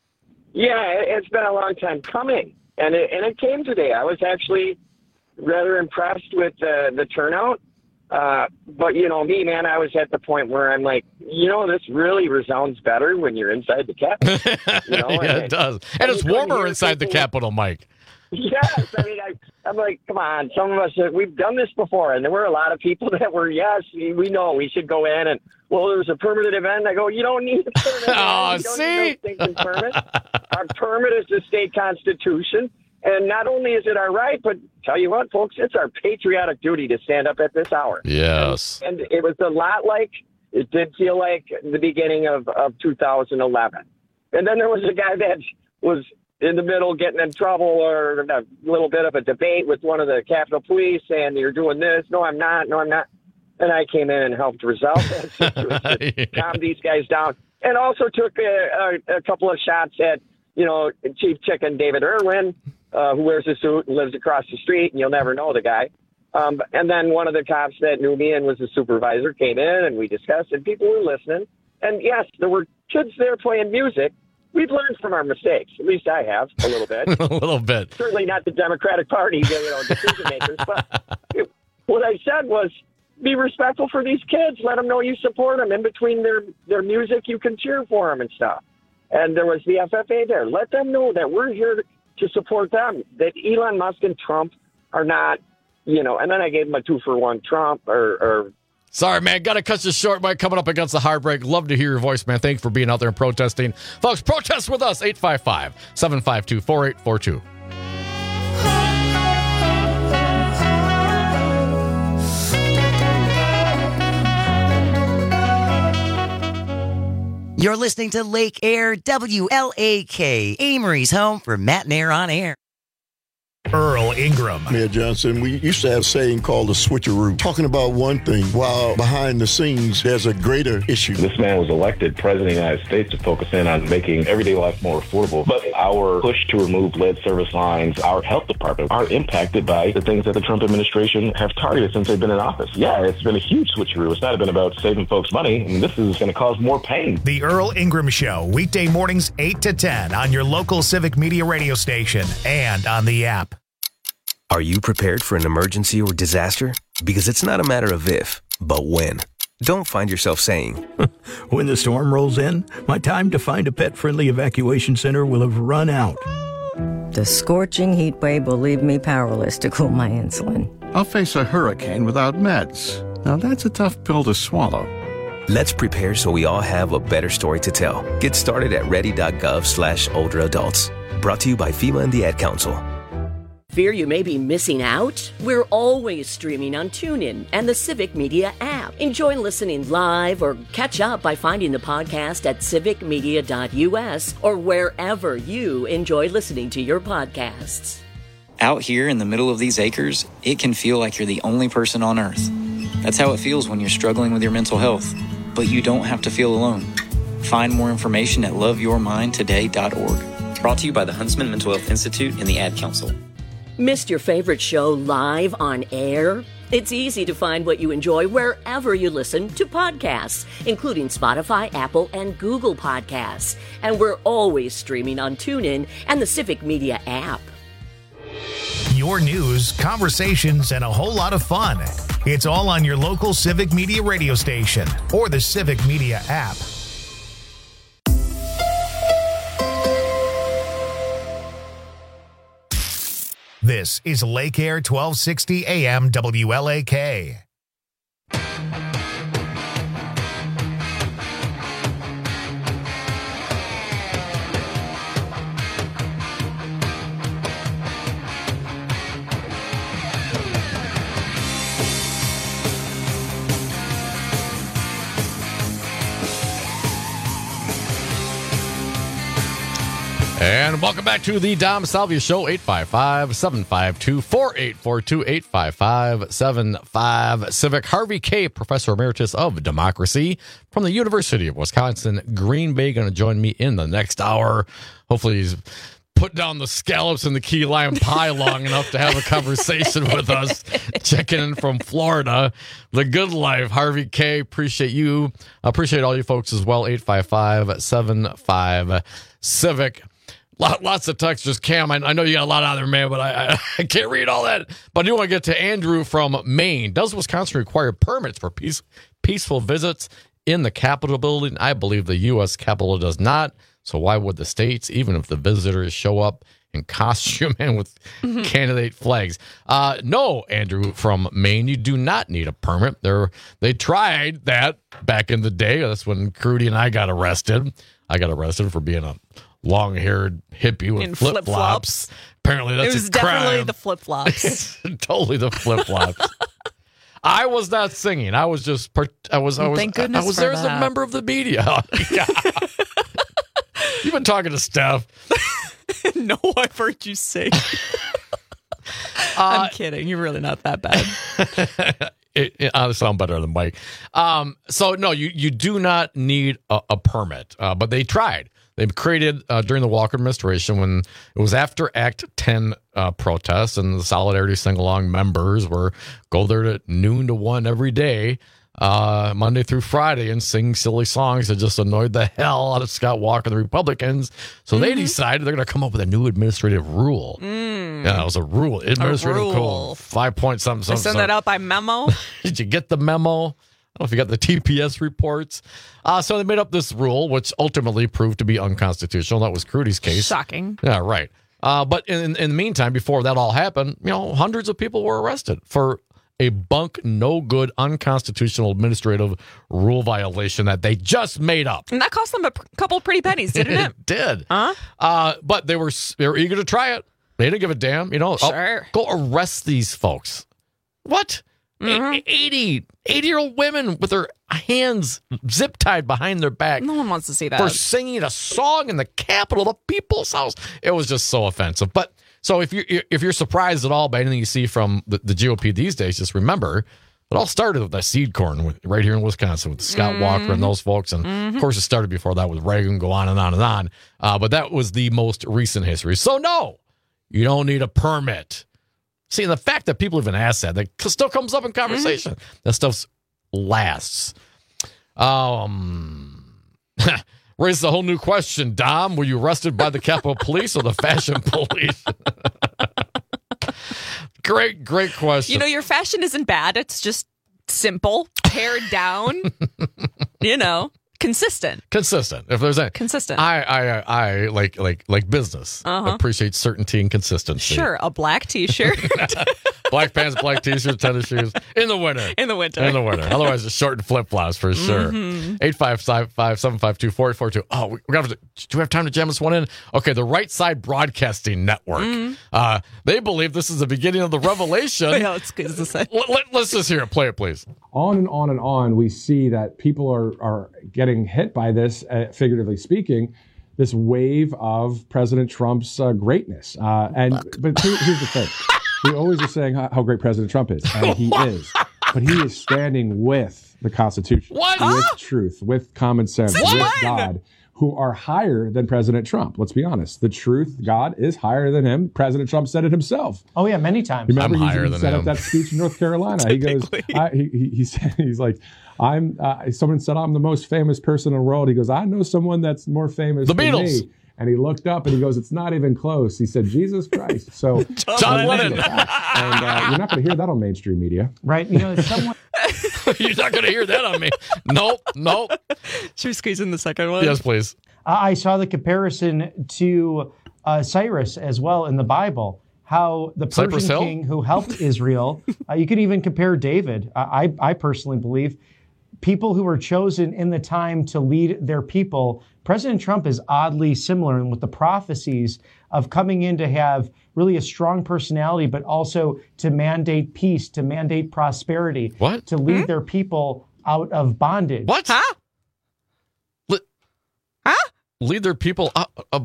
Yeah, it's been a long time coming, and it, and it came today. I was actually rather impressed with uh, the turnout. Uh, but, you know, me, man, I was at the point where I'm like, you know, this really resounds better when you're inside the Capitol. You know? Yeah, and, it does. And it's warmer inside the Capitol, Mike. Yes. I mean, I, I'm like, come on. Some of us, we've done this before. And there were a lot of people that were, yes, we know we should go in. And, well, there was a permitted event. I go, you don't need a permit. Oh, you don't see? Need no stinking permit. Our permit is the state constitution. And not only is it our right, but tell you what, folks, it's our patriotic duty to stand up at this hour. Yes. And, and it was a lot like, it did feel like the beginning of, of two thousand eleven. And then there was a guy that was in the middle getting in trouble or a little bit of a debate with one of the Capitol Police saying, you're doing this. No, I'm not. No, I'm not. And I came in and helped resolve that situation, yeah. Calm these guys down. And also took a, a, a couple of shots at, you know, Chief Chicken David Irwin, uh, who wears a suit and lives across the street, and you'll never know the guy. Um, and then one of the cops that knew me and was a supervisor came in, and we discussed, and people were listening. And, yes, there were kids there playing music. We've learned from our mistakes. At least I have, a little bit. a little bit. Certainly not the Democratic Party, you know, decision makers. But it, what I said was, be respectful for these kids. Let them know you support them. In between their, their music, you can cheer for them and stuff. And there was the F F A there. Let them know that we're here to, to support them, that Elon Musk and Trump are not, you know, and then I gave him a two for one Trump or, or Sorry, man. Got to cut you short, Mike. Coming up against the hard break. Love to hear your voice, man. Thanks for being out there and protesting. Folks, protest with us. eight five five, seven five two, four eight four two. You're listening to Lake Air, W L A K, Amory's home for Matt and Air on Air. Earl Ingram. Mayor Johnson, we used to have a saying called the switcheroo, talking about one thing while behind the scenes there's a greater issue. This man was elected president of the United States to focus in on making everyday life more affordable. But our push to remove lead service lines, our health department, are impacted by the things that the Trump administration have targeted since they've been in office. Yeah, it's been a huge switcheroo. It's not been about saving folks money, and this is going to cause more pain. The Earl Ingram Show, weekday mornings eight to ten on your local Civic Media radio station and on the app. Are you prepared for an emergency or disaster? Because it's not a matter of if, but when. Don't find yourself saying, when the storm rolls in, my time to find a pet-friendly evacuation center will have run out. The scorching heat wave will leave me powerless to cool my insulin. I'll face a hurricane without meds. Now that's a tough pill to swallow. Let's prepare so we all have a better story to tell. Get started at ready.gov slash older adults. Brought to you by FEMA and the Ad Council. Fear you may be missing out? We're always streaming on TuneIn and the Civic Media app. Enjoy listening live or catch up by finding the podcast at civic media dot u s or wherever you enjoy listening to your podcasts. Out here in the middle of these acres, it can feel like you're the only person on Earth. That's how it feels when you're struggling with your mental health. But you don't have to feel alone. Find more information at love your mind today dot org. Brought to you by the Huntsman Mental Health Institute and the Ad Council. Missed your favorite show live on air? It's easy to find what you enjoy wherever you listen to podcasts, including Spotify, Apple, and Google Podcasts. And we're always streaming on TuneIn and the Civic Media app. Your news, conversations, and a whole lot of fun. It's all on your local Civic Media radio station or the Civic Media app. This is Lake Air twelve sixty A M W L A K. And welcome back to the Dom Salvia Show, eight five five, seven five two, four eight four two, eight five five, seven five. Civic Harvey Kaye, Professor Emeritus of Democracy from the University of Wisconsin, Green Bay, going to join me in the next hour. Hopefully he's put down the scallops in the key lime pie long enough to have a conversation with us. Checking in from Florida. The good life, Harvey Kaye. Appreciate you. Appreciate all you folks as well. eight five five, seven five, Civic. Lot, lots of texts. Just Cam, I, I know you got a lot out there, man, but I, I, I can't read all that. But I do want to get to Andrew from Maine. Does Wisconsin require permits for peace, peaceful visits in the Capitol building? I believe the U S Capitol does not. So why would the states, even if the visitors show up in costume and with mm-hmm. candidate flags? Uh, no, Andrew from Maine, you do not need a permit. They're, they tried that back in the day. That's when Crudy and I got arrested. I got arrested for being a long-haired hippie with In flip-flops. flip-flops. Apparently that's it was a crime. definitely the flip-flops. Totally the flip-flops. I was not singing. I was just, part- I was, I was, Thank goodness I was for there as a that. member of the media. You've been talking to Steph. No, I've heard you sing. Uh, I'm kidding. You're really not that bad. It, it, I sound better than Mike. Um, so no, you, you do not need a, a permit, uh, but they tried. They created uh, during the Walker administration when it was after Act ten uh, protests and the Solidarity Sing-Along members were go there at noon to one every day, uh, Monday through Friday, and sing silly songs that just annoyed the hell out of Scott Walker and the Republicans. So mm-hmm. they decided they're going to come up with a new administrative rule. Mm. Yeah, it was a rule. Administrative rule. code. Five point something, something. Send that out by memo? Did you get the memo? I don't know if you got the T P S reports. Uh, so they made up this rule, which ultimately proved to be unconstitutional. That was Crudy's case. Shocking. Yeah, right. Uh, but in, in the meantime, before that all happened, you know, hundreds of people were arrested for a bunk, no good, unconstitutional administrative rule violation that they just made up. And that cost them a p- couple pretty pennies, didn't it? It did. Huh? Uh, but they were they were eager to try it. They didn't give a damn. You know, sure. Oh, go arrest these folks. What? Mm-hmm. eighty, eighty-year-old women with their hands zip-tied behind their back. No one wants to see that. For singing a song in the Capitol, the People's House. It was just so offensive. But So if you're if you're surprised at all by anything you see from the, the G O P these days, just remember it all started with that seed corn with, right here in Wisconsin with Scott mm-hmm. Walker and those folks, and mm-hmm. of course it started before that with Reagan. Go on and on and on. Uh, but that was the most recent history. So no, you don't need a permit. See, the fact that people even ask that, that still comes up in conversation. Mm-hmm. That stuff lasts. Um, raises a whole new question. Dom, were you arrested by the Capitol Police or the Fashion Police? Great, great question. You know, your fashion isn't bad. It's just simple, pared down, you know, consistent. Consistent. If there's a consistent. I, I, I like, like, like business. Uh-huh. Appreciate certainty and consistency. Sure. A black t-shirt. Black pants, black t-shirts, tennis shoes in the winter. In the winter. In the winter. Otherwise, it's short and flip-flops for sure. Mm-hmm. eight five five, seven five two, four eight four two. Oh, we, we got to, do we have time to jam this one in? Okay, the Right Side Broadcasting Network. Mm-hmm. Uh, they believe this is the beginning of the revelation. Yeah, it's good to say. Let, let, let's just hear it. Play it, please. On and on and on, we see that people are, are getting hit by this, uh, figuratively speaking, this wave of President Trump's uh, greatness. Uh, and But here, here's the thing. We always are saying how, how great President Trump is, and he is. But he is standing with the Constitution, what? with Huh? truth, with common sense, Since with when? God, who are higher than President Trump. Let's be honest. The truth, God, is higher than him. President Trump said it himself. Oh, yeah, many times. Remember, I'm he, higher he than set him. up that speech in North Carolina. He goes, I, he, he, he said, he's like, I'm. Uh, someone said I'm the most famous person in the world. He goes, I know someone that's more famous The than Beatles. me. And he looked up and he goes, it's not even close. He said, Jesus Christ. So John Lennon. And uh, you're not going to hear that on mainstream media. Right. You know, someone. You're not going to hear that on me. Nope, nope. Should we squeeze in the second one? Yes, please. I saw the comparison to uh, Cyrus as well in the Bible. How the Cypress Persian Hill? king who helped Israel. uh, you could even compare David. I, I personally believe people who were chosen in the time to lead their people. President Trump is oddly similar in with the prophecies of coming in to have really a strong personality, but also to mandate peace, to mandate prosperity, what? to lead Hmm? their people out of bondage. What? Huh? Le- huh? Lead their people out. Uh,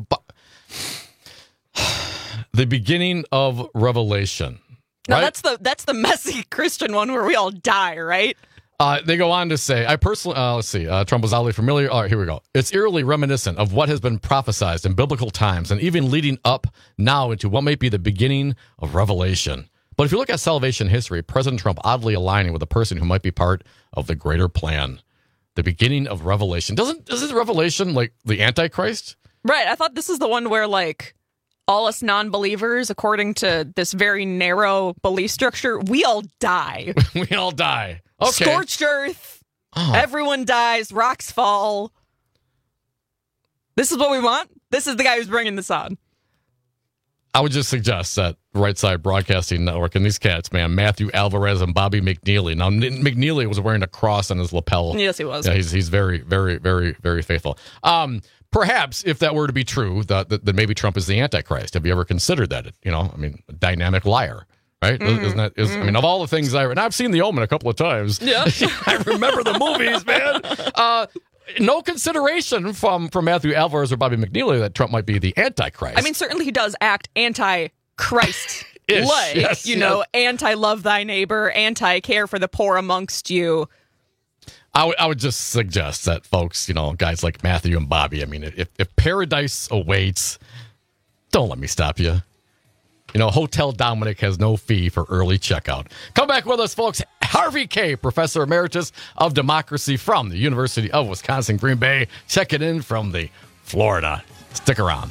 the beginning of Revelation. No, right? that's the that's the messy Christian one where we all die, right? Uh, they go on to say, I personally, uh, let's see, uh, Trump was oddly familiar. All right, here we go. It's eerily reminiscent of what has been prophesied in biblical times and even leading up now into what may be the beginning of Revelation. But if you look at salvation history, President Trump oddly aligning with a person who might be part of the greater plan. The beginning of Revelation. Doesn't, isn't Revelation like the Antichrist? Right. I thought this is the one where, like, all us non-believers, according to this very narrow belief structure, we all die. We all die. Okay. Scorched earth. Oh. Everyone dies. Rocks fall. This is what we want? This is the guy who's bringing this on. I would just suggest that Right Side Broadcasting Network and these cats, man, Matthew Alvarez and Bobby McNeely. Now, McNeely was wearing a cross on his lapel. Yes, he was. Yeah, he's he's very, very, very, very faithful. Um, perhaps if that were to be true, that, that, that maybe Trump is the Antichrist. Have you ever considered that? You know, I mean, a dynamic liar. Right? Mm-hmm. Isn't that, is, mm-hmm. I mean, of all the things I, and I've seen The Omen a couple of times. Yeah. I remember the movies, man. Uh, no consideration from, from Matthew Alvarez or Bobby McNeely that Trump might be the Antichrist. I mean, certainly he does act anti-Christ. like, yes, you yes. know, anti-love thy neighbor, anti-care for the poor amongst you. I, w- I would just suggest that folks, you know, guys like Matthew and Bobby, I mean, if, if paradise awaits, don't let me stop you. You know, Hotel Dominic has no fee for early checkout. Come back with us, folks. Harvey Kaye, Professor Emeritus of Democracy from the University of Wisconsin, Green Bay, checking in from the Florida. Stick around.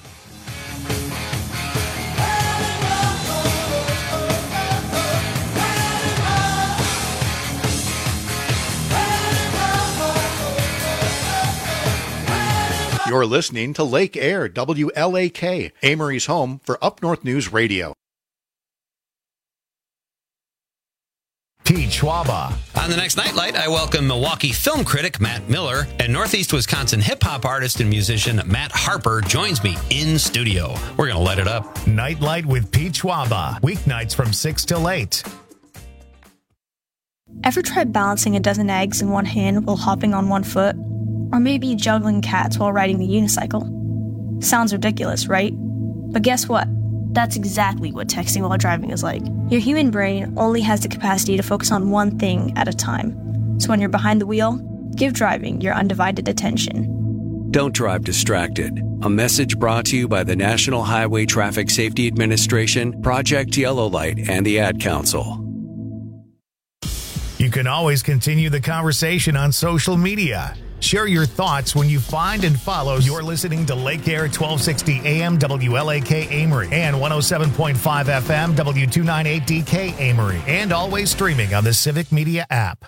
You're listening to Lake Air, W L A K, Amory's home for Up North News Radio. Pete Schwaba. On the next Nightlight, I welcome Milwaukee film critic Matt Miller, and Northeast Wisconsin hip-hop artist and musician Matt Harper joins me in studio. We're going to light it up. Nightlight with Pete Schwaba. Weeknights from six till eight. Ever tried balancing a dozen eggs in one hand while hopping on one foot? Or maybe juggling cats while riding the unicycle? Sounds ridiculous, right? But guess what? That's exactly what texting while driving is like. Your human brain only has the capacity to focus on one thing at a time. So when you're behind the wheel, give driving your undivided attention. Don't drive distracted. A message brought to you by the National Highway Traffic Safety Administration, Project Yellow Light, and the Ad Council. You can always continue the conversation on social media. Share your thoughts when you find and follow. You're listening to Lake Air twelve sixty A M W L A K Amory and one oh seven point five F M W two ninety-eight D K Amory, and always streaming on the Civic Media app.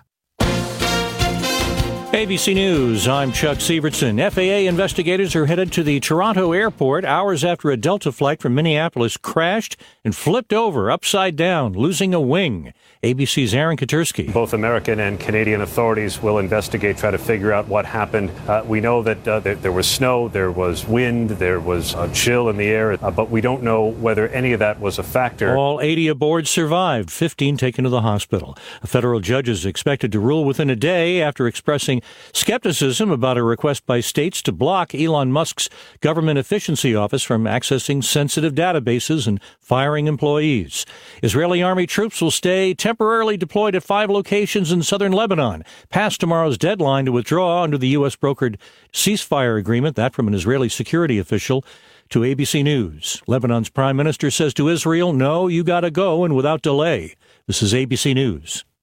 A B C News, I'm Chuck Sievertson. F A A investigators are headed to the Toronto airport hours after a Delta flight from Minneapolis crashed and flipped over upside down, losing a wing. A B C's Aaron Katursky. Both American and Canadian authorities will investigate, try to figure out what happened. Uh, we know that uh, there, there was snow, there was wind, there was a chill in the air, uh, but we don't know whether any of that was a factor. All eighty aboard survived, fifteen taken to the hospital. A federal judge is expected to rule within a day after expressing skepticism about a request by states to block Elon Musk's Government Efficiency Office from accessing sensitive databases and firing employees. Israeli army troops will stay temporarily temporarily deployed at five locations in southern Lebanon, past tomorrow's deadline to withdraw under the U S brokered ceasefire agreement. That from an Israeli security official to A B C News. Lebanon's prime minister says to Israel, no, you got to go, and without delay. This is A B C News.